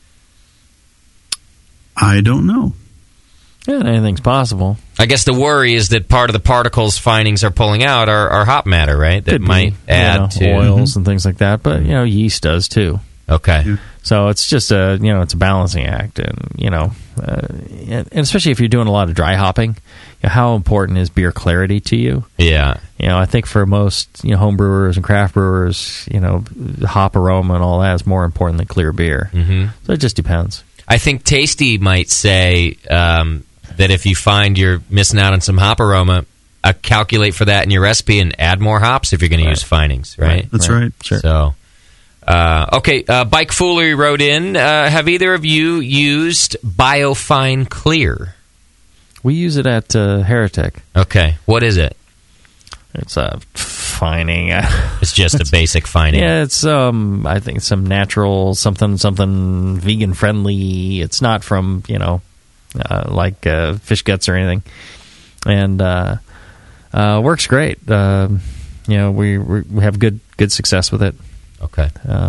S9: I don't know.
S3: Yeah, anything's possible.
S5: I guess the worry is that part of the particles findings are pulling out are hop matter, right? That might add to
S3: oils and things like that. But yeast does too.
S5: Okay.
S9: Yeah.
S3: So it's just it's a balancing act, and and especially if you're doing a lot of dry hopping, how important is beer clarity to you?
S5: Yeah.
S3: I think for most home brewers and craft brewers, hop aroma and all that is more important than clear beer.
S5: Mm-hmm.
S3: So it just depends.
S5: I think Tasty might say that if you find you're missing out on some hop aroma, calculate for that in your recipe and add more hops if you're going to use finings, right?
S9: That's right.
S3: Sure.
S5: So, okay, Bike Foolery wrote in, have either of you used Biofine Clear?
S3: We use it at Heretic.
S5: Okay, what is it?
S3: It's a fining.
S5: It's just a basic fining.
S3: Yeah, it's I think some natural something vegan friendly. It's not from like fish guts or anything, and works great. We have good success with it.
S5: Okay.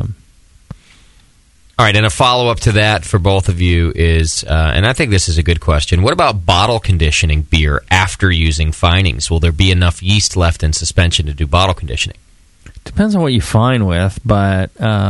S5: All right, and a follow-up to that for both of you is, and I think this is a good question, what about bottle conditioning beer after using finings? Will there be enough yeast left in suspension to do bottle conditioning?
S3: Depends on what you fine with, but,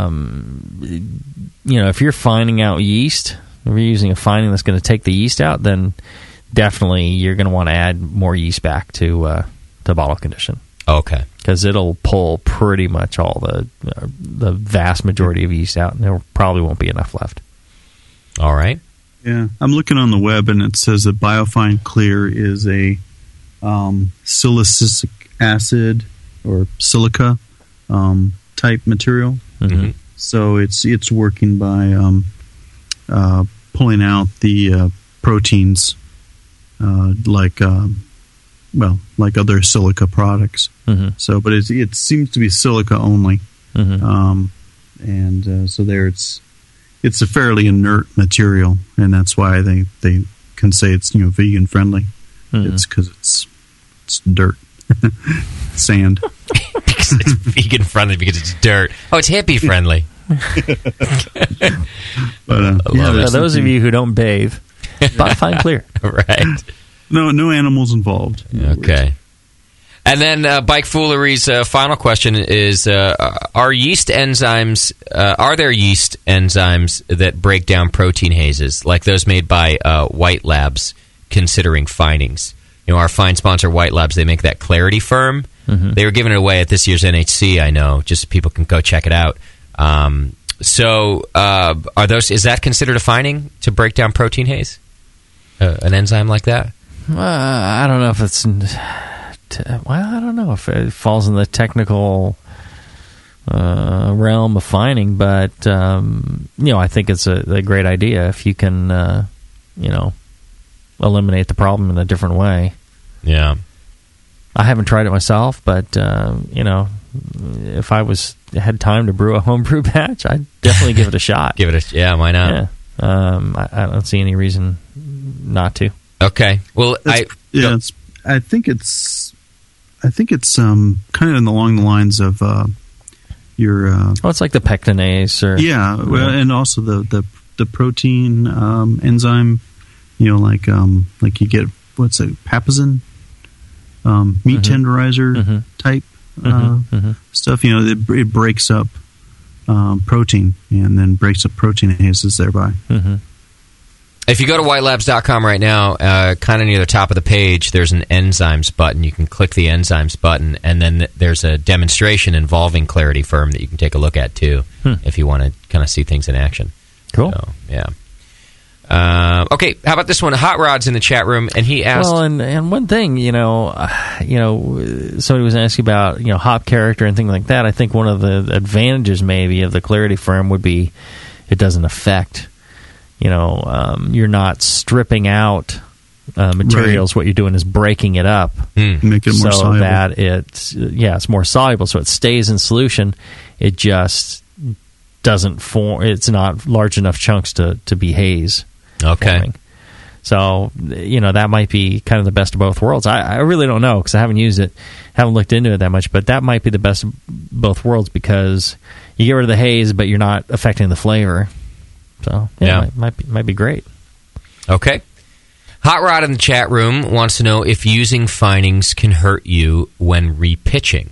S3: if you're fining out yeast, if you're using a fining that's going to take the yeast out, then definitely you're going to want to add more yeast back to bottle condition.
S5: Okay.
S3: Because it'll pull pretty much all the vast majority of yeast out, and there probably won't be enough left.
S5: All right.
S9: Yeah, I'm looking on the web, and it says that Biofine Clear is a silicic acid or silica type material.
S5: Mm-hmm.
S9: So it's working by pulling out the proteins like other silica products.
S3: Mm-hmm.
S9: So, but it seems to be silica only,
S3: Mm-hmm.
S9: so there it's a fairly inert material, and that's why they can say it's vegan friendly.
S3: Mm-hmm.
S9: It's because it's dirt, sand.
S5: Because it's vegan friendly because it's dirt. Oh, it's hippie friendly.
S9: But
S3: those of you who don't bathe, Biofine Clear.
S5: Right.
S9: No animals involved.
S5: Okay. And then Bike Foolery's final question is: are yeast enzymes? Are there yeast enzymes that break down protein hazes, like those made by White Labs, considering finings? Our fine sponsor, White Labs, they make that Clarity Firm.
S3: Mm-hmm.
S5: They were giving it away at this year's NHC. I know, just so people can go check it out. So, are those? Is that considered a fining to break down protein haze? An enzyme like that?
S3: I don't know if it's. I don't know if it falls in the technical realm of fining, but I think it's a great idea if you can, eliminate the problem in a different way.
S5: Yeah,
S3: I haven't tried it myself, but if I had time to brew a homebrew batch, I'd definitely give it a shot.
S5: Why not?
S3: Yeah, I don't see any reason not to.
S5: Okay, well,
S9: I think it's kind of along the lines of your.
S3: It's like the pectinase, or
S9: and also the protein enzyme. Like you get what's it, papazen, meat tenderizer type stuff. It breaks up protein and then breaks up protein hazes thereby.
S3: Mm-hmm.
S5: If you go to whitelabs.com right now, kind of near the top of the page, there's an enzymes button. You can click the enzymes button, and then there's a demonstration involving Clarity Firm that you can take a look at, too, if you want to kind of see things in action.
S3: Cool.
S5: So, yeah. Okay, how about this one? Hot Rod's in the chat room, and he asked...
S3: Well, and one thing, somebody was asking about, hop character and things like that. I think one of the advantages, maybe, of the Clarity Firm would be it doesn't affect... you're not stripping out materials. Right. What you're doing is breaking it up,
S9: make it more soluble.
S3: That it's more soluble, so it stays in solution. It just doesn't form. It's not large enough chunks to be haze.
S5: Okay.
S3: Forming. So that might be kind of the best of both worlds. I really don't know because I haven't used it, haven't looked into it that much. But that might be the best of both worlds because you get rid of the haze, but you're not affecting the flavor. So, might be great.
S5: Okay. Hot Rod in the chat room wants to know if using finings can hurt you when repitching.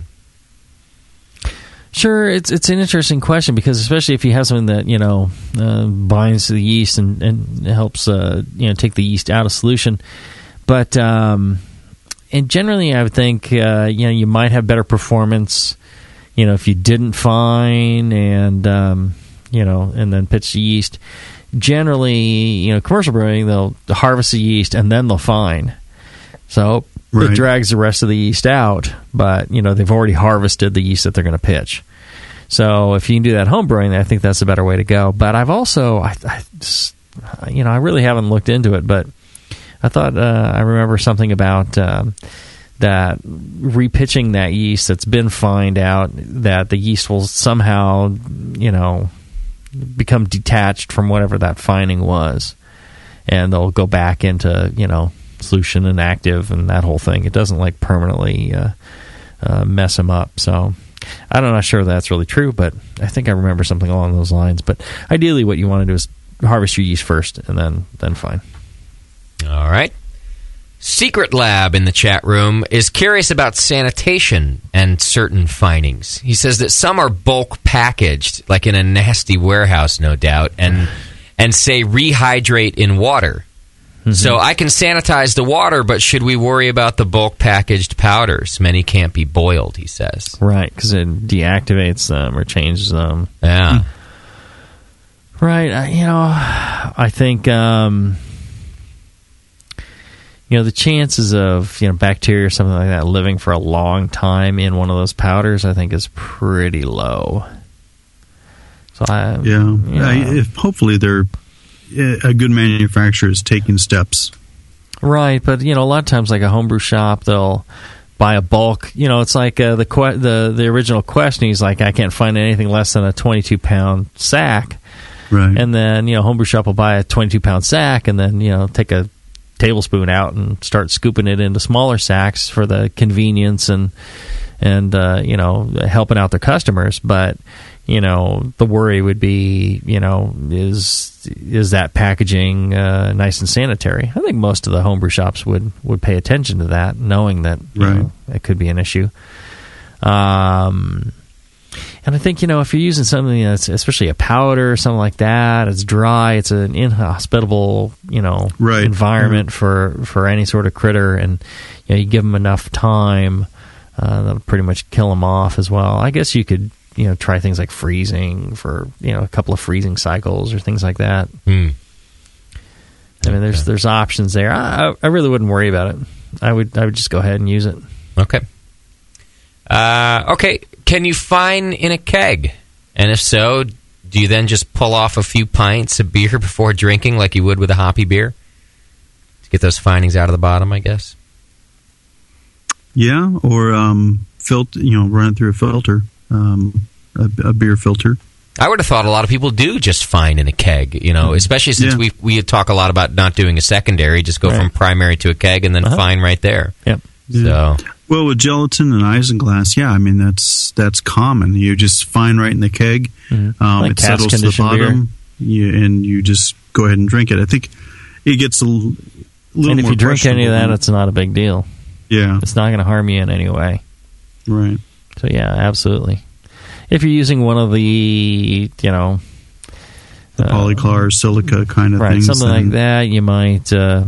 S3: Sure, it's an interesting question because especially if you have something that binds to the yeast and helps take the yeast out of solution. But and generally, I would think you might have better performance, if you didn't fine and and then pitch the yeast. Generally, commercial brewing, they'll harvest the yeast and then they'll fine. So it drags the rest of the yeast out, but they've already harvested the yeast that they're going to pitch. So if you can do that home brewing, I think that's a better way to go. But I've also, I really haven't looked into it, but I thought I remember something about that repitching that yeast that's been fined out, that the yeast will somehow, become detached from whatever that fining was, and they'll go back into, solution and active and that whole thing. It doesn't permanently mess them up. So I'm not sure that's really true, but I think I remember something along those lines. But ideally what you want to do is harvest your yeast first and then fine.
S5: All right. Secret Lab in the chat room is curious about sanitation and certain finings. He says that some are bulk packaged, like in a nasty warehouse, no doubt, and say rehydrate in water. Mm-hmm. So I can sanitize the water, but should we worry about the bulk packaged powders? Many can't be boiled, he says.
S3: Right, because it deactivates them or changes them.
S5: Yeah.
S3: Right. I think, the chances of, bacteria or something like that living for a long time in one of those powders, I think, is pretty low. So
S9: if hopefully they're a good manufacturer is taking steps.
S3: Right, but a lot of times, like a homebrew shop, they'll buy a bulk. It's like the original question. He's like, I can't find anything less than a 22-pound sack.
S9: Right,
S3: and then homebrew shop will buy a 22-pound sack, and then take a tablespoon out and start scooping it into smaller sacks for the convenience and helping out their customers. But the worry would be, is that packaging nice and sanitary? I think most of the homebrew shops would pay attention to that, knowing that it could be an issue. And I think, if you're using something that's, especially a powder or something like that, it's dry, it's an inhospitable, environment for any sort of critter, and you give them enough time, that'll pretty much kill them off as well. I guess you could, try things like freezing for, a couple of freezing cycles or things like that. I mean, there's options there. I really wouldn't worry about it. I would just go ahead and use it.
S5: Okay. Okay. Can you fine in a keg? And if so, do you then just pull off a few pints of beer before drinking like you would with a hoppy beer? To get those finings out of the bottom, I guess?
S9: Yeah, or run it through a filter, a beer filter.
S5: I would have thought a lot of people do just fine in a keg, especially since we talk a lot about not doing a secondary, just go from primary to a keg and then fine right there.
S3: Yep.
S9: Yeah. So. Well, with gelatin and isinglass, that's common. You just fine right in the keg.
S3: Mm-hmm.
S9: It settles to the bottom, and you just go ahead and drink it. I think it gets a little more.
S3: And if you drink any of that, it's not a big deal.
S9: Yeah,
S3: it's not going to harm you in any way.
S9: Right.
S3: So yeah, absolutely. If you're using one of the, the
S9: polyclar silica kind of things,
S3: something like that, you might,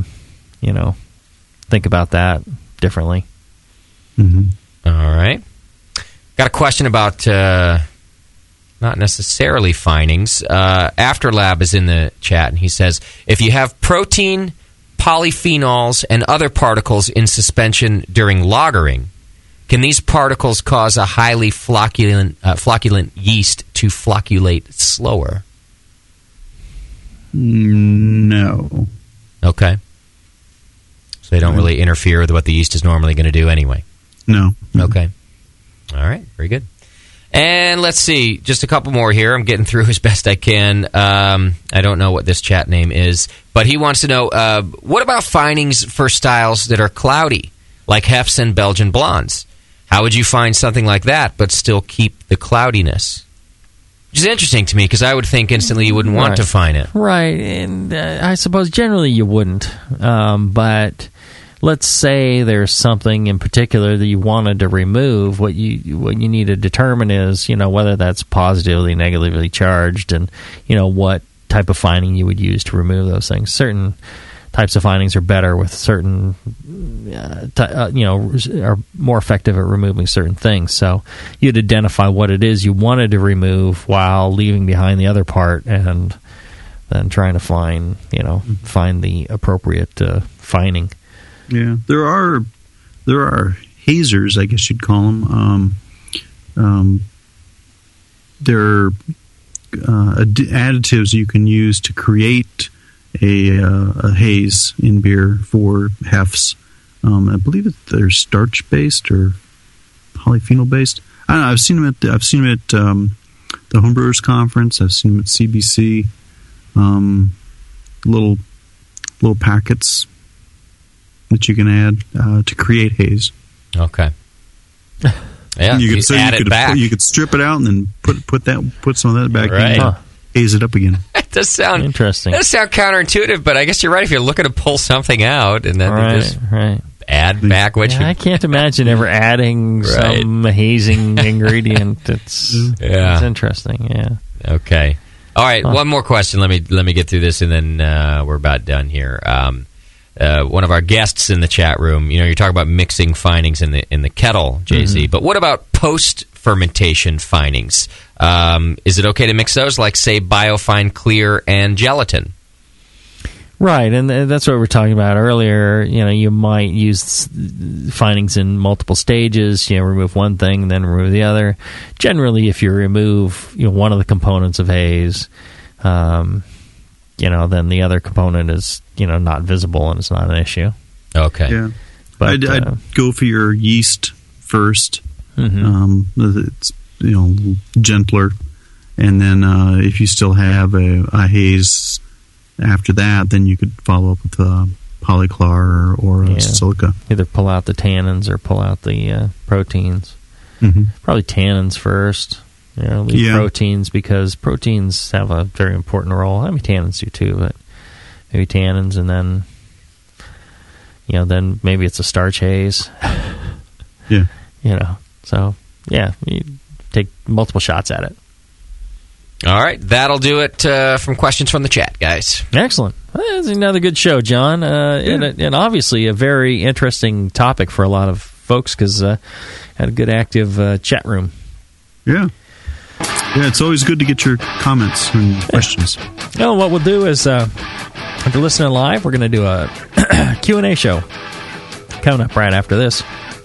S3: think about that differently.
S9: Mm-hmm.
S5: All right. Got a question about not necessarily finings. Afterlab is in the chat, and he says, if you have protein, polyphenols, and other particles in suspension during lagering, can these particles cause a highly flocculent yeast to flocculate slower?
S9: No.
S5: Okay. So they don't really interfere with what the yeast is normally going to do anyway?
S9: No.
S5: Okay. All right. Very good. And let's see. Just a couple more here. I'm getting through as best I can. I don't know what this chat name is, but he wants to know, what about finings for styles that are cloudy, like Hefts and Belgian Blondes? How would you find something like that but still keep the cloudiness? Which is interesting to me, because I would think instantly you wouldn't want to fine it.
S3: Right. And I suppose generally you wouldn't. But let's say there's something in particular that you wanted to remove. What you need to determine is, whether that's positively, negatively charged, and, what type of fining you would use to remove those things. types of findings are better with certain, are more effective at removing certain things. So you'd identify what it is you wanted to remove while leaving behind the other part, and then trying to find the appropriate finding.
S9: Yeah, there are hazers, I guess you'd call them. They're additives you can use to create a haze in beer for hefts. I believe they're starch based or polyphenol based. I don't know. I've seen them at the Homebrewers Conference. I've seen them at CBC. Little packets that you can add to create haze.
S5: Okay. Yeah, you
S9: could strip it out and then put some of that back in and haze it up again.
S5: It does sound
S3: interesting.
S5: It does sound counterintuitive, but I guess you're right. If you're looking to pull something out and then just add back what
S3: I can't imagine ever adding some hazing ingredient. It's interesting. Yeah.
S5: Okay. All right. One more question. Let me get through this, and then we're about done here. One of our guests in the chat room, you're talking about mixing findings in the kettle, JZ. But what about post fermentation findings? Is it okay to mix those, like say biofine clear and gelatin?
S3: Right, and that's what we were talking about earlier. You might use findings in multiple stages. Remove one thing, then remove the other. Generally, if you remove one of the components of haze, then the other component is not visible and it's not an issue.
S5: Okay.
S9: Yeah, but I'd go for your yeast first. It's gentler, and then if you still have a haze after that, then you could follow up with polyclar or silica.
S3: Either pull out the tannins or pull out the proteins. Probably tannins first. Leave proteins, because proteins have a very important role. I mean, tannins do too, but maybe tannins, and then then maybe it's a starch haze.
S9: Yeah.
S3: So you take multiple shots at it.
S5: All right, that'll do it from questions from the chat, guys.
S3: Excellent. That's another good show, John, and obviously a very interesting topic for a lot of folks, because had a good active chat room.
S9: Yeah. Yeah, it's always good to get your comments and questions.
S3: What we'll do is, if you're listening live, we're going to do a Q&A show coming up right after this.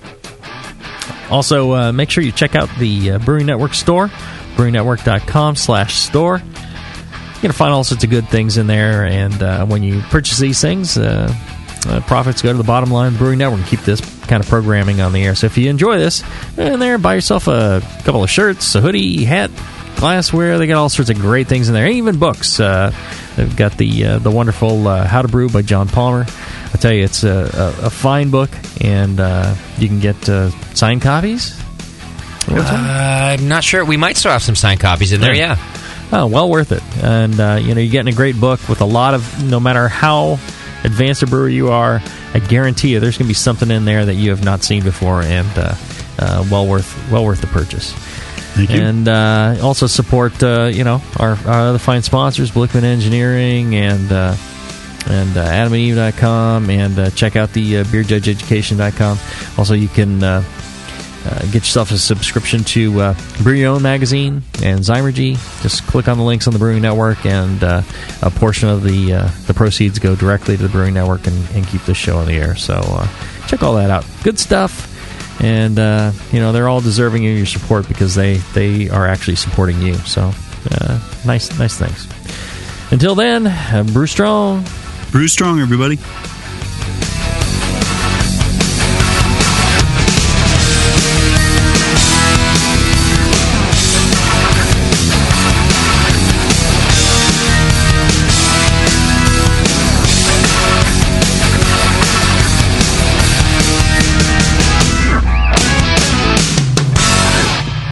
S3: Also, make sure you check out the Brewing Network store, brewingnetwork.com/store. You're going to find all sorts of good things in there, and when you purchase these things, profits go to the bottom line of the Brewing Network and keep this kind of programming on the air. So if you enjoy this, in there, buy yourself a couple of shirts, a hoodie, hat, glassware. They got all sorts of great things in there, and even books. They've got the wonderful How to Brew by John Palmer. I tell you, it's a fine book, and you can get signed copies.
S5: I'm not sure. We might still have some signed copies in there, yeah.
S3: Oh, well worth it. And, you're getting a great book with a lot of, no matter how advanced a brewer you are, I guarantee you there's going to be something in there that you have not seen before, and well worth the purchase.
S9: Thank you.
S3: And also support, our other fine sponsors, Blickman Engineering and AdamandEve.com, and check out the BeerJudgeEducation.com. Also, you can get yourself a subscription to Brew Your Own magazine and Zymergy. Just click on the links on the Brewing Network, and a portion of the proceeds go directly to the Brewing Network and keep this show on the air. So check all that out. Good stuff. And, they're all deserving of your support, because they are actually supporting you. So nice things. Until then, brew strong.
S9: Brew strong, everybody.